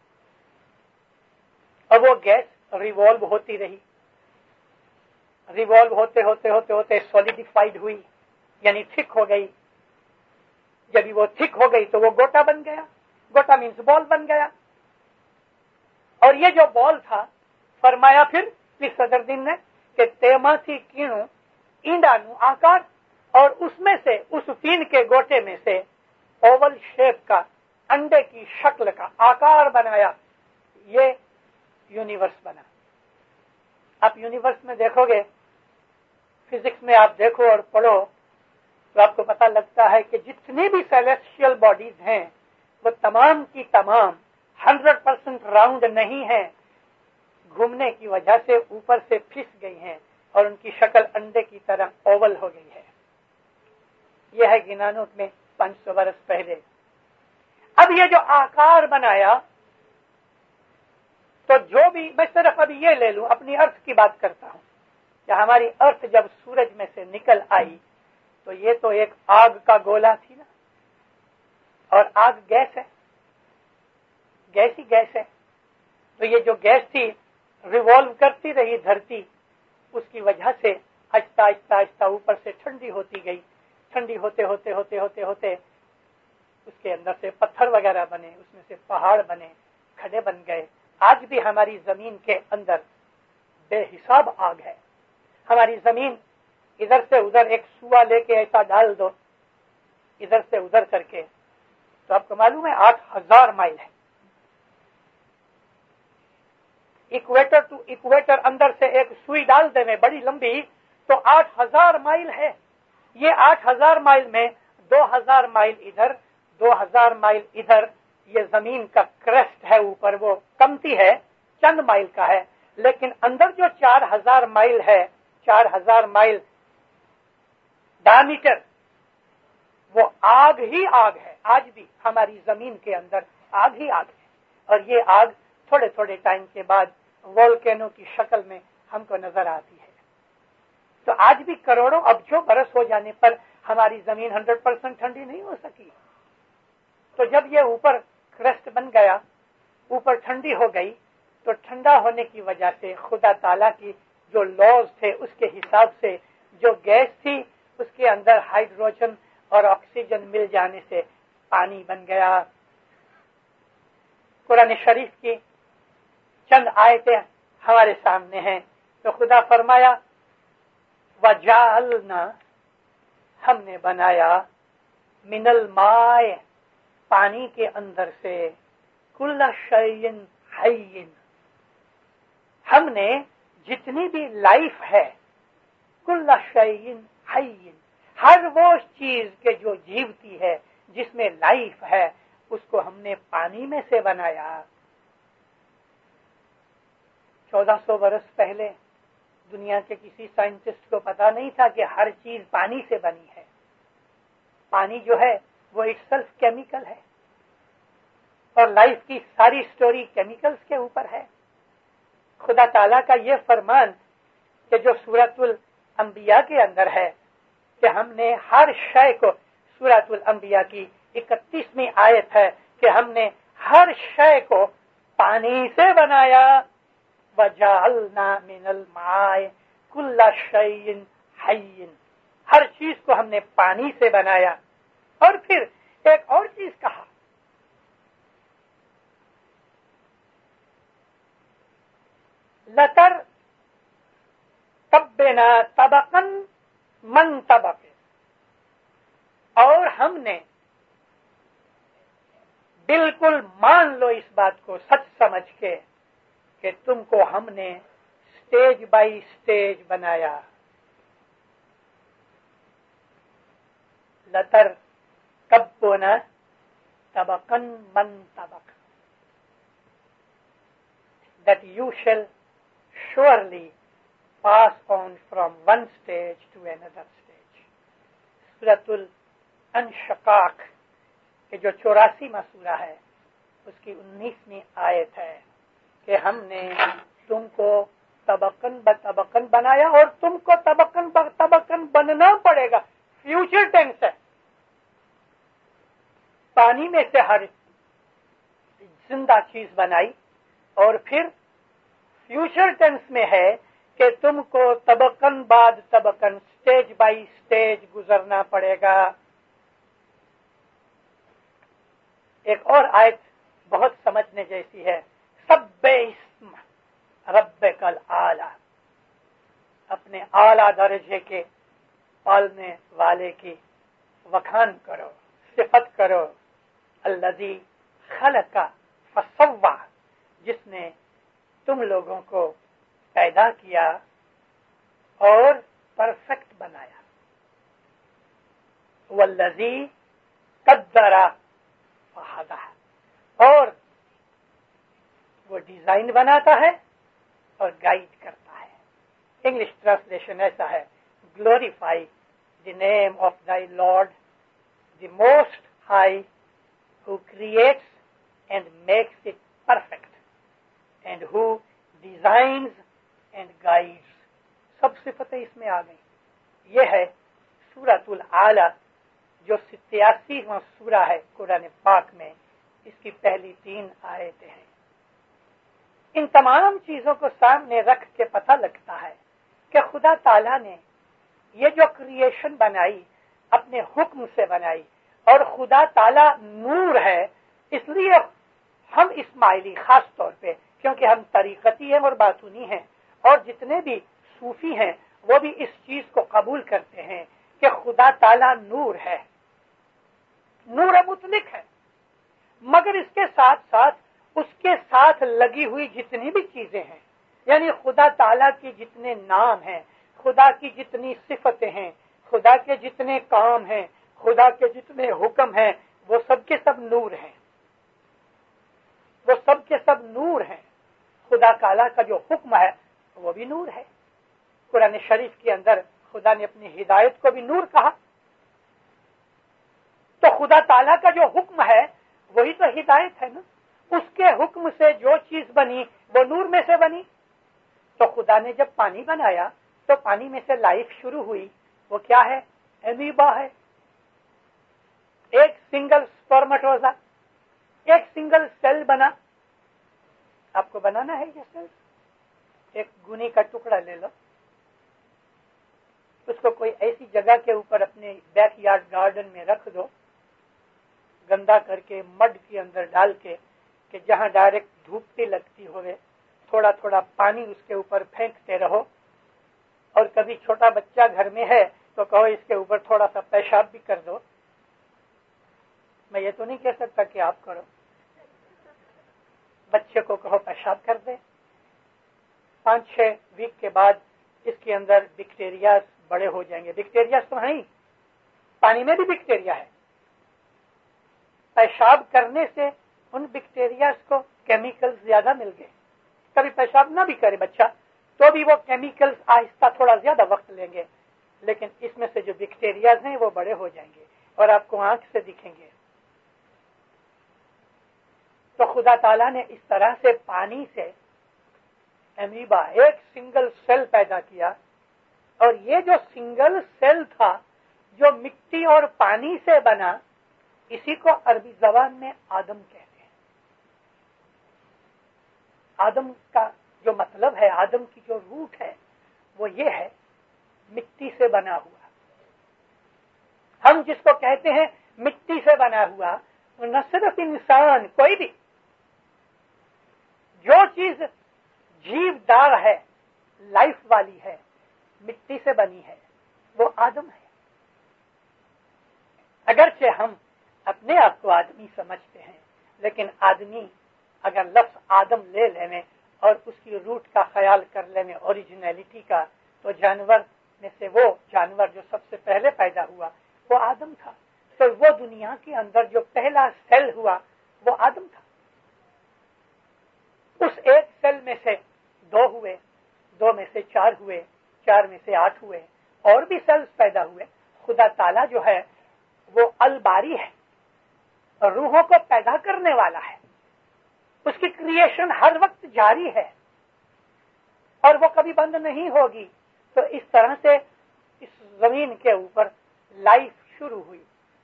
और वो गैस रिवॉल्व होती रही। रिवॉल्व होते होते होते होते सॉलिडिफाइड हुई, यानी थिक हो गई। जब वो थिक हो गई तो वो गोटा बन गया। गोटा मीन्स बॉल बन गया। और ये जो बॉल था, फरमाया फिर सदरुद्दीन ने कि तेमाथी कीणु ईंडानु आकार, और उसमें से, उस फीन के गोटे में से ओवल शेप का, अंडे की शक्ल का आकार बनाया। ये यूनिवर्स बना। आप यूनिवर्स में देखोगे, फिजिक्स में आप देखो और पढ़ो तो आपको पता लगता है कि जितनी भी सेलेस्टियल बॉडीज हैं वो तमाम की तमाम हंड्रेड परसेंट राउंड नहीं है, घूमने की वजह से ऊपर से फिस गई हैं और उनकी शक्ल अंडे की तरह ओवल हो गई है। यह है गिनानों में पांच सौ वर्ष पहले। अब ये जो आकार बनाया, तो जो भी, मैं सिर्फ अभी ये ले लूं, अपनी अर्थ की बात करता हूं कि हमारी अर्थ जब सूरज में से निकल आई तो ये तो एक आग का गोला थी ना, और आग गैस है, गैस ही गैस है। तो ये जो गैस थी रिवॉल्व करती रही धरती, उसकी वजह से आहिस्ता आहिस्ता आहिस्ता ऊपर से ठंडी होती गई। ठंडी होते होते होते होते होते उसके अंदर से पत्थर वगैरह बने, उसमें से पहाड़ बने, खड्डे बन गए। आज भी हमारी जमीन के अंदर बेहिसाब आग है। हमारी जमीन इधर से उधर एक सुआ लेके ऐसा डाल दो, इधर से उधर करके, तो आपको मालूम है आठ हजार माइल है। इक्वेटर टू इक्वेटर अंदर से एक सुई डाल देने बड़ी लंबी, तो आठ हजार माइल है। ये आठ हजार माइल में दो हजार माइल इधर, दो हजार माइल इधर, ये जमीन का क्रस्ट है ऊपर, वो कमती है, चंद माइल का है, लेकिन अंदर जो चार हजार माइल है, चार हजार माइल डायमीटर, वो आग ही आग है। आज भी हमारी जमीन के अंदर आग ही आग है, और ये आग थोड़े थोड़े टाइम के बाद वोल्केनो की शक्ल में हमको नजर आती है। तो आज भी करोड़ों अब्जों बरस हो जाने पर हमारी जमीन हंड्रेड परसेंट ठंडी नहीं हो सकी। तो जब ये ऊपर क्रस्ट बन गया, ऊपर ठंडी हो गई, तो ठंडा होने की वजह से खुदा ताला की जो लॉज थे उसके हिसाब से जो गैस थी उसके अंदर हाइड्रोजन और ऑक्सीजन मिल जाने से पानी बन गया। कुरान शरीफ की चंद आयतें हमारे सामने हैं। तो खुदा फरमाया, वजालना, हमने बनाया, मिनल माय, पानी के अंदर से, कुल्ला शैइन हय्यिन, हमने जितनी भी लाइफ है, कुल्ला शैइन हय्यिन, हर वो चीज के जो जीवती है, जिसमें लाइफ है, उसको हमने पानी में से बनाया। चौदह सौ बरस पहले दुनिया के किसी साइंटिस्ट को पता नहीं था कि हर चीज पानी से बनी है। पानी जो है वो इटसेल्फ केमिकल है, और लाइफ की सारी स्टोरी केमिकल्स के ऊपर है। खुदा ताला का ये फरमान कि जो सूरतुल अंबिया के अंदर है कि हमने हर शय को, सूरतुल अंबिया की इकतीसवीं आयत है कि हमने हर शय को पानी से बनाया। वजालना मिनल माय कुल्ला शैइन हय्यिन, हर चीज को हमने पानी से बनाया। और फिर एक और चीज कहा, लतर तब्बेना तबकन मन तबके, और हमने बिल्कुल मान लो इस बात को सच समझ के कि तुमको हमने स्टेज बाय स्टेज बनाया। लतर तब्बेना तबकन मन तबक, that you shall surely pass on from one stage to another stage। सूरतुल अनशकाक के जो चौरासीवां सूरा है उसकी उन्नीसवीं आयत है कि हमने तुमको तबकन ब तबकन बनाया, और तुमको तबकन ब तबकन बनना पड़ेगा। फ्यूचर टेंस है। पानी में से हर जिंदा चीज बनाई, और फिर फ्यूचर टेंस में है कि तुमको तबकन बाद तबकन, स्टेज बाय स्टेज गुजरना पड़ेगा। एक और आयत बहुत समझने जैसी है, सब्बे इस्म रब्बिकल आला, अपने आला दर्जे के पालने वाले की वखान करो, सिफत करो। अल्लज़ी खलका फसव्वा, जिसने तुम लोगों को पैदा किया और परफेक्ट बनाया। वल्लज़ी कद्दरा फहदा, और वो डिजाइन बनाता है और गाइड करता है। इंग्लिश ट्रांसलेशन ऐसा है, glorify the name of thy lord the most high, who creates and makes it perfect, and who designs and guides। सब सिफतें इसमें आ गई। यह है सूरतुल आला, जो सत्तासीवां सूरा है कुरान पाक में, इसकी पहली तीन आयतें हैं। इन तमाम चीजों को सामने रख के पता लगता है कि खुदा ताला ने ये जो क्रिएशन बनाई अपने हुक्म से बनाई, और खुदा ताला नूर है, इसलिए हम इस्माइली खास तौर पे, क्योंकि हम तरीकती हैं और बातूनी हैं, और जितने भी सूफी हैं वो भी इस चीज को कबूल करते हैं कि खुदा ताला नूर है, नूर मुतलिक है। मगर इसके साथ साथ उसके साथ लगी हुई जितनी भी चीजें हैं, यानी खुदा ताला के जितने नाम हैं, खुदा की जितनी सिफतें हैं, खुदा के जितने काम हैं, खुदा के जितने हुक्म हैं, वो सब के सब नूर हैं, वो सब के सब नूर हैं। خدا تعالیٰ کا جو حکم ہے وہ بھی نور ہے. قرآن شریف کے اندر خدا نے اپنی ہدایت کو بھی نور کہا. تو خدا تعالیٰ کا جو حکم ہے وہی تو ہدایت ہے نا. اس کے حکم سے جو چیز بنی وہ نور میں سے بنی. تو خدا نے جب پانی بنایا تو پانی میں سے لائف شروع ہوئی. وہ کیا ہے؟ امیبا ہے. ایک سنگل سپرمٹوزا، ایک سنگل سیل بنا. آپ کو بنانا ہے یہ سیل؟ ایک گنی کا ٹکڑا لے لو، اس کو کوئی ایسی جگہ کے اوپر اپنے بیک یارڈ گارڈن میں رکھ دو، گندا کر کے مڈ کے اندر ڈال کے، کہ جہاں ڈائریکٹ دھوپ بھی لگتی ہوئے، تھوڑا تھوڑا پانی اس کے اوپر پھینکتے رہو. اور کبھی چھوٹا بچہ گھر میں ہے تو کہو اس کے اوپر تھوڑا سا پیشاب بھی کر دو. میں یہ تو نہیں کہہ سکتا کہ آپ کرو. بچے کو کہو پیشاب کر دے. پانچ چھ ویک کے بعد اس کے اندر بیکٹیریاز بڑے ہو جائیں گے. بیکٹیریاز تو ہیں، پانی میں بھی بیکٹیریا ہے. پیشاب کرنے سے ان بیکٹیریاز کو کیمیکل زیادہ مل گئے. کبھی پیشاب نہ بھی کرے بچہ تو بھی وہ کیمیکلز آہستہ تھوڑا زیادہ وقت لیں گے، لیکن اس میں سے جو بیکٹیریاز ہیں وہ بڑے ہو جائیں گے اور آپ کو آنکھ سے دکھیں گے. تو خدا تعالیٰ نے اس طرح سے پانی سے امیبا ایک سنگل سیل پیدا کیا. اور یہ جو سنگل سیل تھا جو مٹی اور پانی سے بنا، اسی کو عربی زبان میں آدم کہتے ہیں. آدم کا جو مطلب ہے، آدم کی جو روٹ ہے وہ یہ ہے مٹی سے بنا ہوا. ہم جس کو کہتے ہیں مٹی سے بنا ہوا، نہ صرف انسان، کوئی بھی جو چیز جیو دار ہے، لائف والی ہے، مٹی سے بنی ہے، وہ آدم ہے. اگرچہ ہم اپنے آپ کو آدمی سمجھتے ہیں، لیکن آدمی اگر لفظ آدم لے لینے اور اس کی روٹ کا خیال کر لینے، اوریجنیلٹی کا، تو جانور میں سے وہ جانور جو سب سے پہلے پیدا ہوا وہ آدم تھا. تو وہ دنیا کے اندر جو پہلا سیل ہوا وہ آدم تھا. اس ایک سیل میں سے دو ہوئے، دو میں سے چار ہوئے، چار میں سے آٹھ ہوئے، اور بھی سیلز پیدا ہوئے. خدا تعالیٰ جو ہے وہ الباری ہے، روحوں کو پیدا کرنے والا ہے. اس کی کریشن ہر وقت جاری ہے اور وہ کبھی بند نہیں ہوگی. تو اس طرح سے اس زمین کے اوپر لائف شروع ہوئی.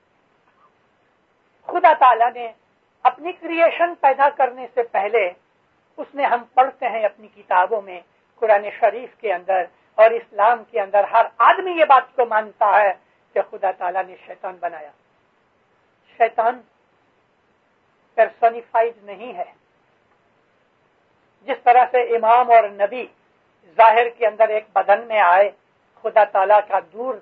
خدا تعالیٰ نے اپنی کریشن پیدا کرنے سے پہلے، اس نے، ہم پڑھتے ہیں اپنی کتابوں میں، قرآن شریف کے اندر اور اسلام کے اندر ہر آدمی یہ بات کو مانتا ہے کہ خدا تعالیٰ نے شیطان بنایا. شیطان پرسونیفائڈ نہیں ہے. جس طرح سے امام اور نبی ظاہر کے اندر ایک بدن میں آئے، خدا تعالیٰ کا دور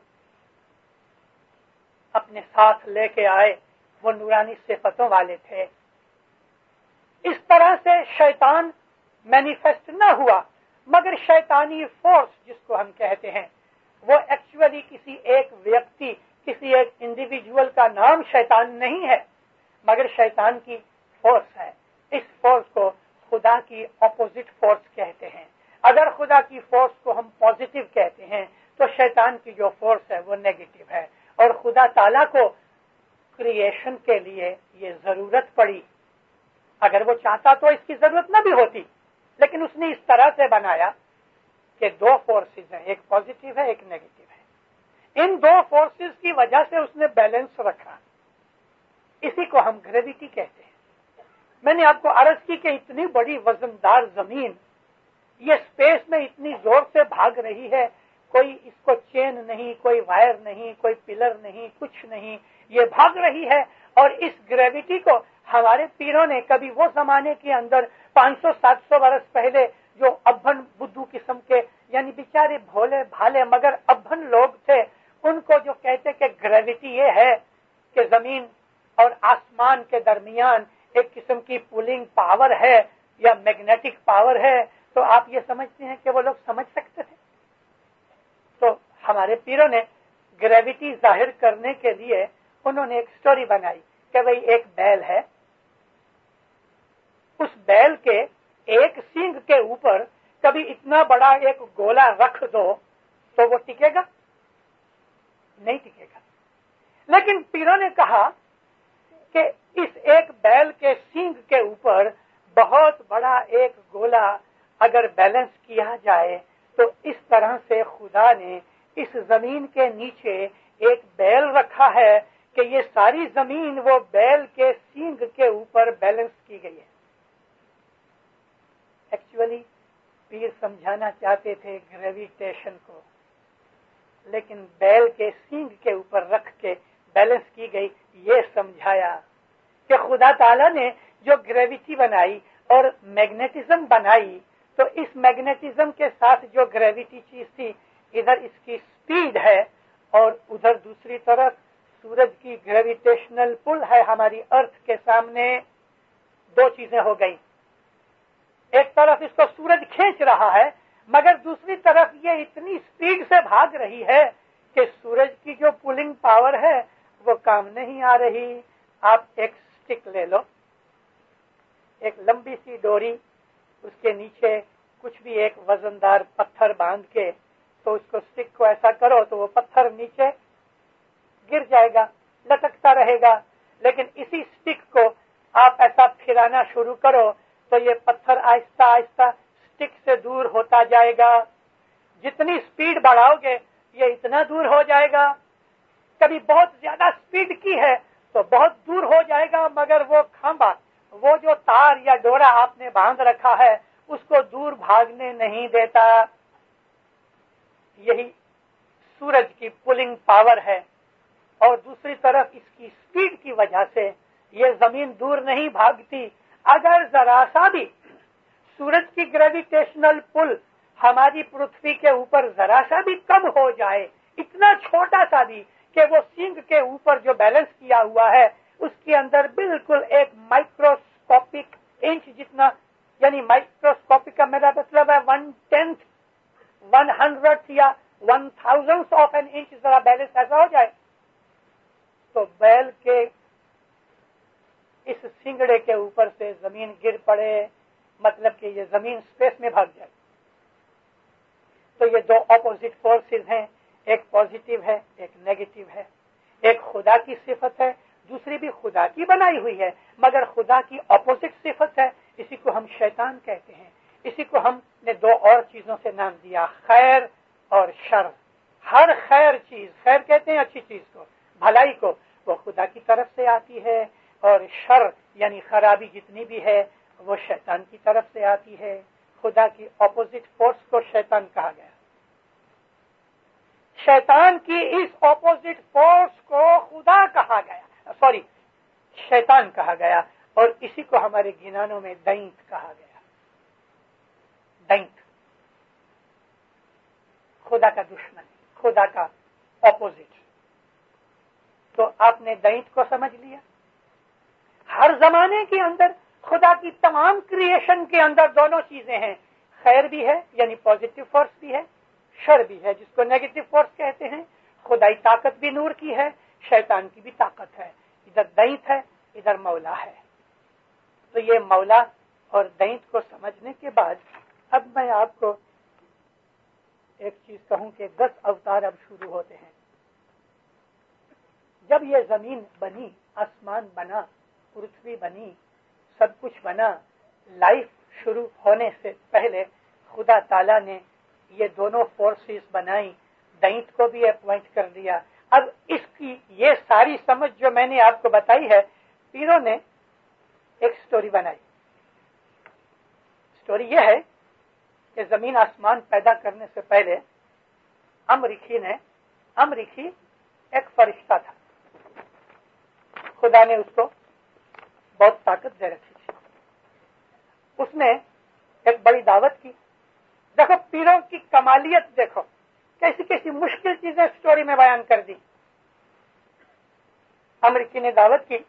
اپنے ساتھ لے کے آئے، وہ نورانی صفتوں والے تھے. اس طرح سے شیطان مینیفیسٹ نہ ہوا، مگر شیطانی فورس جس کو ہم کہتے ہیں وہ ایکچولی کسی ایک ویکتی، کسی ایک انڈیویجول کا نام شیطان نہیں ہے، مگر شیطان کی فورس ہے. اس فورس کو خدا کی اپوزٹ فورس کہتے ہیں. اگر خدا کی فورس کو ہم پازیٹیو کہتے ہیں تو شیطان کی جو فورس ہے وہ نیگیٹو ہے. اور خدا تعالیٰ کو کریشن کے لیے یہ ضرورت پڑی. اگر وہ چاہتا تو اس کی ضرورت نہ بھی ہوتی، لیکن اس نے اس طرح سے بنایا کہ دو فورسز ہیں، ایک پازیٹیو ہے، ایک نیگیٹو ہے. ان دو فورسز کی وجہ سے اس نے بیلنس رکھا. اسی کو ہم گریویٹی کہتے ہیں. میں نے آپ کو عرض کی کہ اتنی بڑی وزندار زمین یہ اسپیس میں اتنی زور سے بھاگ رہی ہے، کوئی اس کو چین نہیں، کوئی وائر نہیں، کوئی پلر نہیں، کچھ نہیں، یہ بھاگ رہی ہے. اور اس گریویٹی کو ہمارے پیروں نے کبھی وہ زمانے کے اندر پانچ سو سات سو برس پہلے جو ابھن بدھو قسم کے، یعنی بیچارے بھولے بھالے مگر ابھن لوگ تھے، ان کو جو کہتے کہ گریویٹی یہ ہے کہ زمین اور آسمان کے درمیان ایک قسم کی پولنگ پاور ہے یا میگنیٹک پاور ہے، تو آپ یہ سمجھتے ہیں کہ وہ لوگ سمجھ سکتے تھے؟ تو ہمارے پیروں نے گریویٹی ظاہر کرنے کے لیے انہوں نے ایک سٹوری بنائی کہ بھئی ایک بیل ہے، اس بیل کے एक सींग के ऊपर कभी इतना बड़ा एक गोला रख दो तो वो टिकेगा? नहीं टिकेगा। लेकिन पीरों ने कहा कि इस एक बैल के सींग के ऊपर बहुत बड़ा एक गोला अगर बैलेंस किया जाए तो इस तरह से खुदा ने इस जमीन के नीचे एक बैल रखा है कि ये सारी जमीन वो बैल के सींग के ऊपर बैलेंस की गई है। एक्चुअली पीर समझाना चाहते थे ग्रेविटेशन को, लेकिन बैल के सींग के ऊपर रख के बैलेंस की गई ये समझाया कि खुदा ताला ने जो ग्रेविटी बनाई और मैग्नेटिज्म बनाई, तो इस मैग्नेटिज्म के साथ जो ग्रेविटी चीज थी, इधर इसकी स्पीड है और उधर दूसरी तरफ सूरज की ग्रेविटेशनल पुल है हमारी अर्थ के सामने। दो चीजें हो गई, एक तरफ इसको सूरज खींच रहा है मगर दूसरी तरफ ये इतनी स्पीड से भाग रही है कि सूरज की जो पुलिंग पावर है वो काम नहीं आ रही। आप एक स्टिक ले लो, एक लंबी सी डोरी, उसके नीचे कुछ भी एक वजनदार पत्थर बांध के तो उसको स्टिक को ऐसा करो तो वो पत्थर नीचे गिर जाएगा, लटकता रहेगा। लेकिन इसी स्टिक को आप ऐसा फिराना शुरू करो तो ये पत्थर आहिस्ता आहिस्ता स्टिक से दूर होता जाएगा। जितनी स्पीड बढ़ाओगे ये इतना दूर हो जाएगा। कभी बहुत ज्यादा स्पीड की है तो बहुत दूर हो जाएगा, मगर वो खंभा, वो जो तार या डोरा आपने बांध रखा है उसको दूर भागने नहीं देता। यही सूरज की पुलिंग पावर है और दूसरी तरफ इसकी स्पीड की वजह से ये जमीन दूर नहीं भागती। अगर जरा सा भी सूरज की ग्रेविटेशनल पुल हमारी पृथ्वी के ऊपर जरा सा भी कम हो जाए, इतना छोटा सा भी कि वो सींग के ऊपर जो बैलेंस किया हुआ है उसके अंदर बिल्कुल एक माइक्रोस्कोपिक इंच जितना, यानी माइक्रोस्कोपिक का मेरा मतलब है वन टेंथ, वन हंड्रेड या one thousand of an inch जरा बैलेंस ऐसा हो जाए तो बैल के इस सिंगड़े के ऊपर से जमीन गिर पड़े, मतलब कि ये जमीन स्पेस में भाग जाए। तो ये दो ऑपोजिट फोर्सेस हैं, एक पॉजिटिव है एक नेगेटिव है। एक खुदा की सिफत है, दूसरी भी खुदा की बनाई हुई है मगर खुदा की ऑपोजिट सिफत है। इसी को हम शैतान कहते हैं। इसी को हमने दो और चीजों से नाम दिया, खैर और शर। हर खैर चीज, खैर कहते हैं अच्छी चीज को, भलाई को, वो खुदा की तरफ से आती है और शर यानी खराबी जितनी भी है वो शैतान की तरफ से आती है। खुदा की ऑपोजिट फोर्स को शैतान कहा गया। शैतान की इस ऑपोजिट फोर्स को खुदा कहा गया, सॉरी शैतान कहा गया, और इसी को हमारे गिनानों में दैंत कहा गया। दैंत खुदा का दुश्मन, खुदा का ऑपोजिट। तो आपने दैंत को समझ लिया। हर जमाने के अंदर खुदा की तमाम क्रिएशन के अंदर दोनों चीजें हैं, खैर भी है यानी पॉजिटिव फोर्स भी है, शर भी है जिसको नेगेटिव फोर्स कहते हैं। खुदाई ताकत भी नूर की है, शैतान की भी ताकत है। इधर दैंत है, इधर मौला है। तो ये मौला और दैंत को समझने के बाद अब मैं आपको एक चीज कहूं कि दस अवतार अब शुरू होते हैं। जब ये जमीन बनी, आसमान बना, पृथ्वी बनी, सब कुछ बना, लाइफ शुरू होने से पहले खुदा ताला ने ये दोनों फोर्सेस बनाई, दैंत को भी अपॉइंट कर दिया। अब इसकी ये सारी समझ जो मैंने आपको बताई है, पीरों ने एक स्टोरी बनाई। स्टोरी ये है कि जमीन आसमान पैदा करने से पहले अमरीकी ने अमरीकी एक फरिश्ता था। खुदा ने उसको बहुत ताकत दे रखी थी। उसने एक बड़ी दावत की। देखो पीरों की कमालियत, देखो कैसी कैसी मुश्किल चीजें स्टोरी में बयान कर दी। अमरीकी ने दावत की,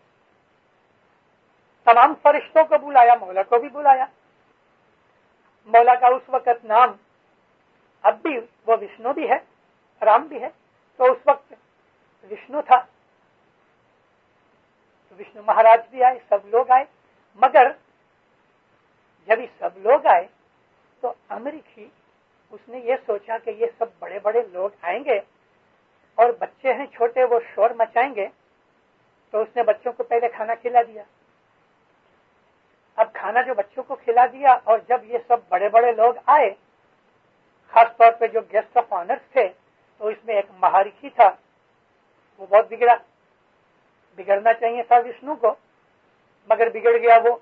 तमाम फरिश्तों को बुलाया, मौला को भी बुलाया। मौला का उस वक्त नाम, अब भी वो विष्णु भी है, राम भी है, तो उस वक्त विष्णु था। तो विष्णु महाराज भी आए, सब लोग आए, मगर جب یہ سب لوگ آئے تو امریکی اس نے یہ سوچا کہ یہ سب بڑے بڑے لوگ آئیں گے اور بچے ہیں چھوٹے، وہ شور مچائیں گے، تو اس نے بچوں کو پہلے کھانا کھلا دیا۔ اب کھانا جو بچوں کو کھلا دیا، اور جب یہ سب بڑے بڑے لوگ آئے، خاص طور پہ جو گیسٹ آف آنرز تھے، تو اس میں ایک مہارشی تھا، وہ بہت بگڑا۔ بگڑنا چاہیے تھا وشنو کو، مگر بگڑ گیا۔ وہ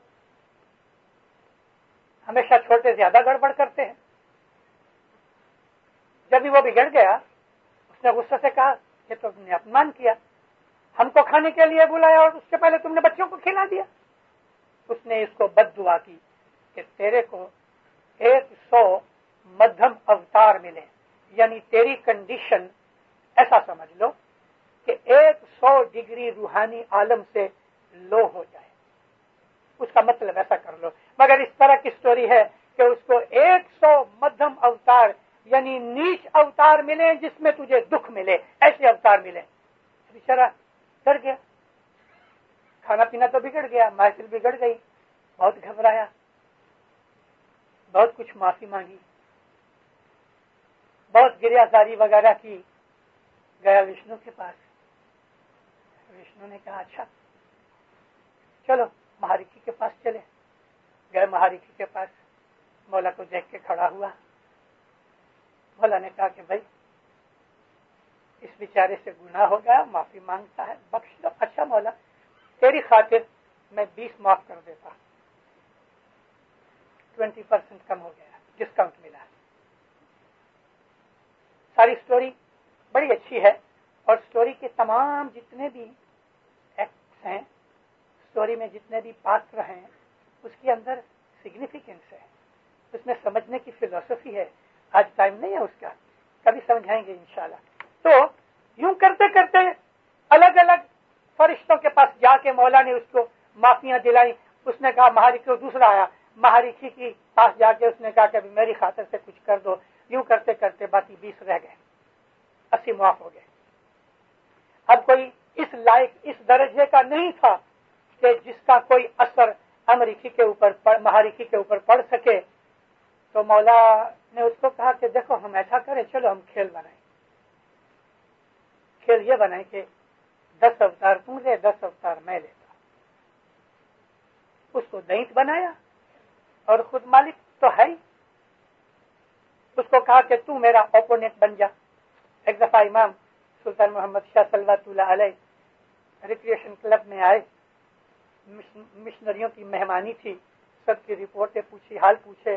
ہمیشہ چھوٹے زیادہ گڑبڑ کرتے ہیں۔ جب ہی وہ بگڑ گیا، اس نے غصے سے کہا کہ تم نے اپمان کیا، ہم کو کھانے کے لیے بلایا اور اس سے پہلے تم نے بچوں کو کھلا دیا۔ اس نے اس کو بد دعا کی کہ تیرے کو ایک سو مدھم اوتار ملے، یعنی تیری کنڈیشن ایسا سمجھ لو کہ ایک سو ڈگری روحانی عالم سے لو ہو جائے، اس کا مطلب ایسا کر لو۔ مگر اس طرح کی سٹوری ہے کہ اس کو ایک سو مدھم اوتار یعنی نیچ اوتار ملے جس میں تجھے دکھ ملے، ایسے اوتار ملے۔ بیچارہ ڈر گیا، کھانا پینا تو بگڑ گیا، محفل بگڑ گئی، بہت گھبرایا، بہت کچھ معافی مانگی، بہت گریہ زاری وغیرہ کی، گیا وشنو کے پاس۔ وشنو نے کہا اچھا چلو مہارشی کے پاس چلے۔ گئے مہارشی کے پاس، مولا کو دیکھ کے کھڑا ہوا۔ مولا نے کہا کہ بھائی اس بیچارے سے گناہ ہو گیا، معافی مانگتا ہے، بخش دو۔ اچھا مولا، تیری خاطر میں بیس معاف کر دیتا، ٹوینٹی پرسینٹ کم ہو گیا، ڈسکاؤنٹ ملا۔ ساری سٹوری بڑی اچھی ہے، اور سٹوری کے تمام جتنے بھی ایکٹس ہیں، سٹوری میں جتنے بھی پاتر ہیں، اس کے اندر سگنیفیکینس ہے، اس میں سمجھنے کی فلسفی ہے۔ آج ٹائم نہیں ہے اس کا، کبھی سمجھائیں گے انشاءاللہ۔ تو یوں کرتے کرتے الگ الگ فرشتوں کے پاس جا کے مولا نے اس کو معافیاں دلائی۔ اس نے کہا مہارشی، دوسرا آیا مہارشی کے پاس جا کے اس نے کہا کہ میری خاطر سے کچھ کر دو۔ یوں کرتے کرتے باقی بیس رہ گئے، اسی معاف ہو گئے۔ اب کوئی اس لائق اس درجے کا نہیں تھا کہ جس کا کوئی اثر امریکی کے اوپر مہارشی کے اوپر پڑ سکے، تو مولا نے اس کو کہا کہ دیکھو ہم ایسا کریں، چلو ہم کھیل بنائیں۔ کھیل یہ بنائیں کہ دس اوتار تم لے، دس اوتار میں لیتا۔ اس کو دینت بنایا اور خود مالک تو ہے ہی۔ اس کو کہا کہ تو میرا اوپوننٹ بن جا۔ ایک دفعہ امام سلطان محمد شاہ صلوات اللہ علیہ ریکریشن کلب میں آئے، مشنریوں کی مہمانی تھی، سب کی رپورٹیں پوچھی، حال پوچھے۔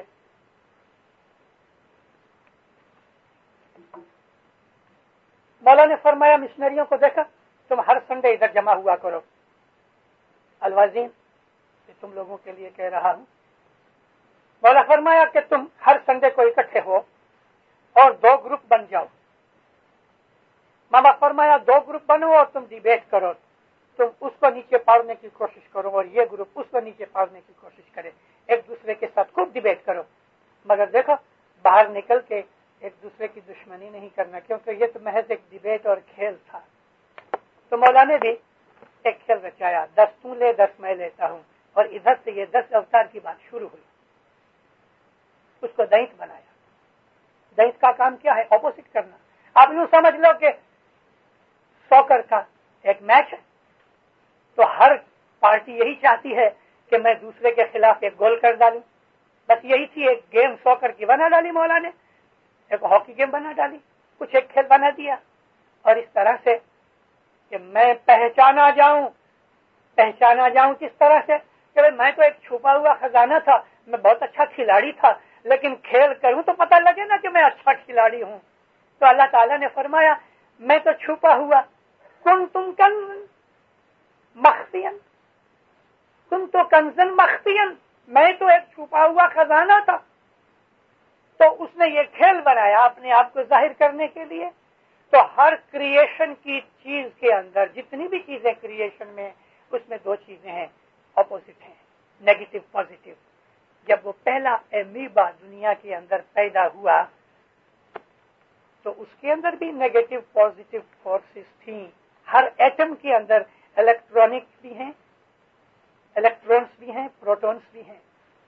مولا نے فرمایا مشنریوں کو دیکھا، تم ہر سنڈے ادھر جمع ہوا کرو۔ الوازین، یہ تم لوگوں کے لیے کہہ رہا ہوں۔ مولا فرمایا کہ تم ہر سنڈے کو اکٹھے ہو اور دو گروپ بن جاؤ۔ ماما فرمایا دو گروپ بنو اور تم ڈیبیٹ کرو، تم اس کو نیچے پاڑنے کی کوشش کرو اور یہ گروپ اس کو نیچے پاڑنے کی کوشش کرے، ایک دوسرے کے ساتھ خوب ڈیبیٹ کرو، مگر دیکھو باہر نکل کے ایک دوسرے کی دشمنی نہیں کرنا، کیونکہ یہ تو محض ایک ڈیبیٹ اور کھیل تھا۔ تو مولا نے بھی ایک کھیل رچایا، دس تم لے دس میں لیتا ہوں، اور ادھر سے یہ دس اوتار کی بات شروع ہوئی۔ اس کو دینت بنایا۔ دینت کا کام کیا ہے؟ اپوزٹ کرنا۔ آپ یوں سمجھ لو کہ سوکر کا ایک میچ ہے، تو ہر پارٹی یہی چاہتی ہے کہ میں دوسرے کے خلاف ایک گول کر ڈالوں۔ بس یہی تھی، ایک گیم سوکر کی بنا ڈالی مولا نے، ایک ہاکی گیم بنا ڈالی، کچھ ایک کھیل بنا دیا، اور اس طرح سے کہ میں پہچانا جاؤں۔ پہچانا جاؤں کس طرح سے کہ میں تو ایک چھپا ہوا خزانہ تھا، میں بہت اچھا کھلاڑی تھا، لیکن کھیل کروں تو پتہ لگے نا کہ میں اچھا کھلاڑی ہوں۔ تو اللہ تعالیٰ نے فرمایا میں تو چھپا ہوا، کن تم کنزن مخفین، تم تو کنزن مخفین، میں تو ایک چھپا ہوا خزانہ تھا۔ تو اس نے یہ کھیل بنایا اپنے آپ کو ظاہر کرنے کے لیے۔ تو ہر کریشن کی چیز کے اندر جتنی بھی چیزیں کریشن میں، اس میں دو چیزیں ہیں، اپوزٹ ہیں، نیگیٹو پازیٹو۔ جب وہ پہلا امیبا دنیا کے اندر پیدا ہوا تو اس کے اندر بھی نیگیٹو پازیٹو فورسز تھیں۔ ہر ایٹم کے اندر الیکٹرانکس بھی ہیں، الیکٹرونز بھی ہیں، پروٹونز بھی ہیں۔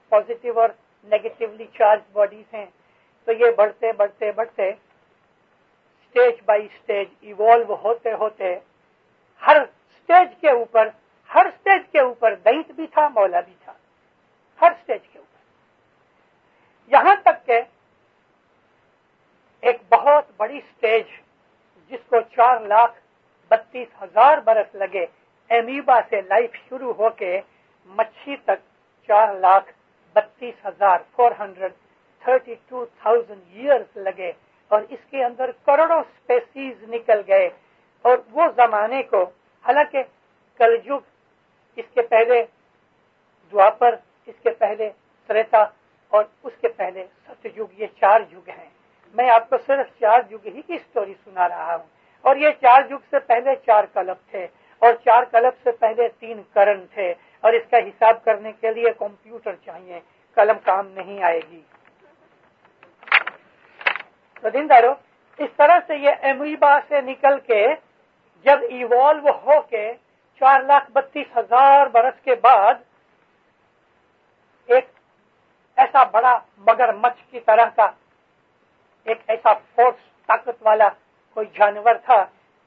पॉजिटिव और नेगेटिवली चार्ज बॉडीज हैं। तो ये बढ़ते बढ़ते बढ़ते स्टेज बाय स्टेज इवॉल्व होते होते हर स्टेज के ऊपर हर स्टेज के ऊपर दैत भी था, मौला भी था, हर स्टेज के ऊपर। यहां तक के एक बहुत बड़ी स्टेज जिसको चार लाख बत्तीस हजार बरस लगे, एमीबा से लाइफ शुरू होके मच्छी तक चार लाख बत्तीस हजार four hundred thirty two thousand years लगे, और इसके अंदर करोड़ों स्पेसीज निकल गए। और वो जमाने को, हालांकि कलयुग, इसके पहले द्वापर, इसके पहले त्रेता और उसके पहले सतयुग, ये चार युग हैं। मैं आपको सिर्फ चार युग ही की स्टोरी सुना रहा हूँ। और ये चार युग से पहले चार कल्प थे, और चार कल्प से पहले तीन करण थे, और इसका हिसाब करने के लिए कंप्यूटर चाहिए, कलम काम नहीं आएगी। तो दीनदारो, इस तरह से ये एमीबा से निकल के जब इवॉल्व होके चार लाख बत्तीस हजार बरस के बाद एक ऐसा बड़ा मगरमच्छ की तरह का एक ऐसा फोर्स, ताकत वाला कोई जानवर था,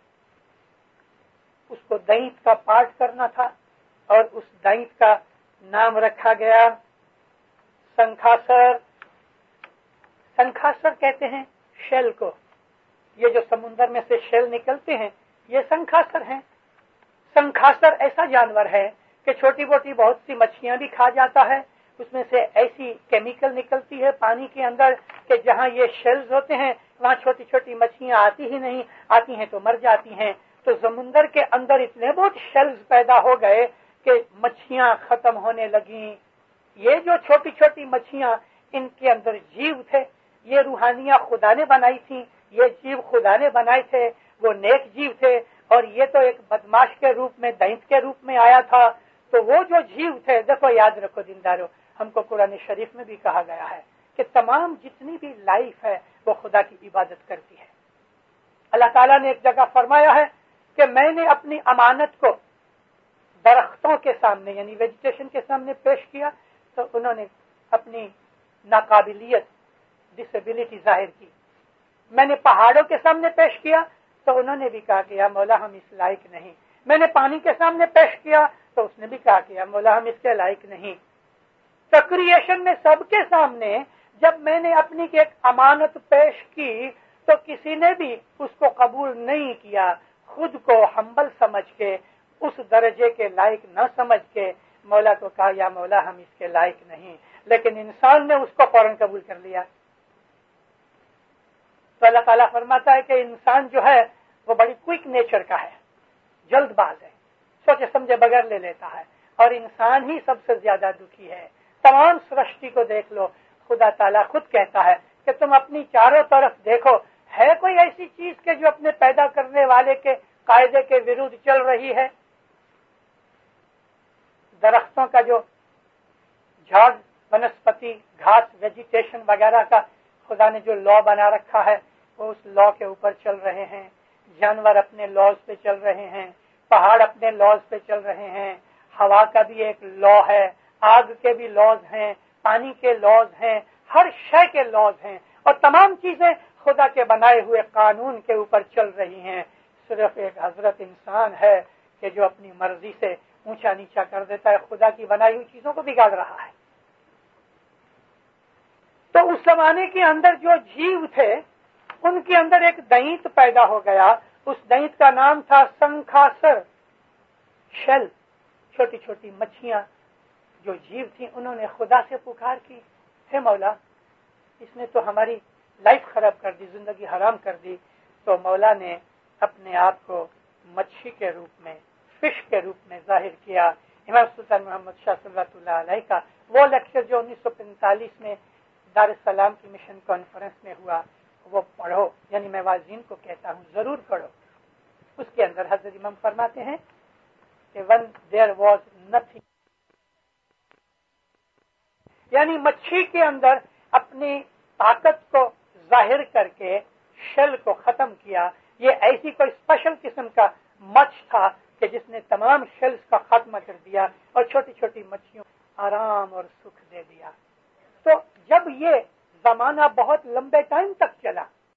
उसको दैत का पाठ करना था, और उस दैत का नाम रखा गया शंखासुर। शंखासुर कहते हैं शेल को, ये जो समुद्र में से शेल निकलते हैं ये शंखासुर हैं। शंखासुर ऐसा जानवर है कि छोटी मोटी बहुत सी मछलियां भी खा जाता है, उसमें से ऐसी केमिकल निकलती है पानी के अंदर कि जहां ये शेल्स होते हैं वहां छोटी छोटी मछलियां आती ही नहीं, आती हैं तो मर जाती हैं। तो समुद्र के अंदर इतने बहुत शेल्स पैदा हो गए कि मछलियां खत्म होने लगी। ये जो छोटी छोटी मछलियां, इनके अंदर जीव थे, ये रूहानियां खुदा ने बनाई थी, ये जीव खुदा ने बनाए थे, वो नेक जीव थे, और ये तो एक बदमाश के रूप में, दैत के रूप में आया था। तो वो जो जीव थे, देखो याद रखो दीनदारो, हमको कुरान शरीफ में भी कहा गया है कि तमाम जितनी भी लाइफ है वो खुदा की इबादत करती है। अल्लाह ताला ने एक जगह फरमाया है कि मैंने अपनी अमानत को दरख्तों के सामने, यानी वेजिटेशन के सामने पेश किया, तो उन्होंने अपनी नाकाबिलियत, डिसेबिलिटी जाहिर की। मैंने पहाड़ों के सामने पेश किया तो उन्होंने भी कहा कि या मौला हम इस लायक नहीं। मैंने पानी के सामने पेश किया तो उसने भी कहा कि या मौला हम इसके लायक नहीं। तो क्रिएशन में सबके सामने जब मैंने अपनी एक अमानत पेश की तो किसी ने भी उसको कबूल नहीं किया। खुद को हम्बल समझ के, उस दर्जे के लायक न समझ के मौला को कहा या मौला हम इसके लायक नहीं। लेकिन इंसान ने उसको फौरन कबूल कर लिया। तो अल्लाह ताला फरमाता है कि इंसान जो है वो बड़ी क्विक नेचर का है, जल्दबाज है, सोचे समझे बगैर ले लेता है, और इंसान ही सबसे ज्यादा दुखी है। तमाम सृष्टि को देख लो, खुदा ताला खुद कहता है कि तुम अपनी चारों तरफ देखो, है कोई ऐसी चीज के जो अपने पैदा करने वाले के कायदे के विरुद्ध चल रही है? दरख्तों का जो झाड़, वनस्पति, घास, वेजिटेशन वगैरह का खुदा ने जो लॉ बना रखा है वो उस लॉ के ऊपर चल रहे हैं। जानवर अपने लॉज पे चल रहे हैं, पहाड़ अपने लॉज पे चल रहे हैं, हवा का भी एक लॉ है, आग के भी लॉज हैं, पानी के लॉज हैं, हर शय के लॉज हैं, और तमाम चीजें खुदा के बनाए हुए कानून के ऊपर चल रही हैं। सिर्फ एक हजरत इंसान है कि जो अपनी मर्जी से ऊंचा नीचा कर देता है, खुदा की बनाई हुई चीजों को बिगाड़ रहा है। तो उस जमाने के अंदर जो जीव थे उनके अंदर एक दैत पैदा हो गया। उस दैत का नाम था शंखासुर, शेल, छोटी छोटी मच्छियां जो जीव थी। उन्होंने खुदा से पुकार की, हे मौला इसने तो हमारी लाइफ खराब कर दी, जिंदगी हराम कर दी। तो मौला ने अपने आप को मच्छी के रूप में, फिश के रूप में जाहिर किया। इमाम सुल्तान मोहम्मद शाह सल्लल्लाहु अलैहि का वो लेक्चर जो उन्नीस सौ पैंतालीस में दार एस सलाम की मिशन कॉन्फ्रेंस में हुआ, वो पढ़ो, यानी मैं वाजिन को कहता हूँ जरूर पढ़ो। उसके अंदर हजरत इमाम फरमाते हैं कि वन देयर वाज नथिंग, यानी मच्छी के अंदर अपनी ताकत को जाहिर करके शेल को खत्म किया। ये ऐसी कोई स्पेशल किस्म का मच्छ था कि जिसने तमाम शेल्स का खात्मा कर दिया और छोटी छोटी मच्छियों آرام اور سکھ دے دیا. تو جب یہ زمانہ بہت لمبے ٹائم تک چلا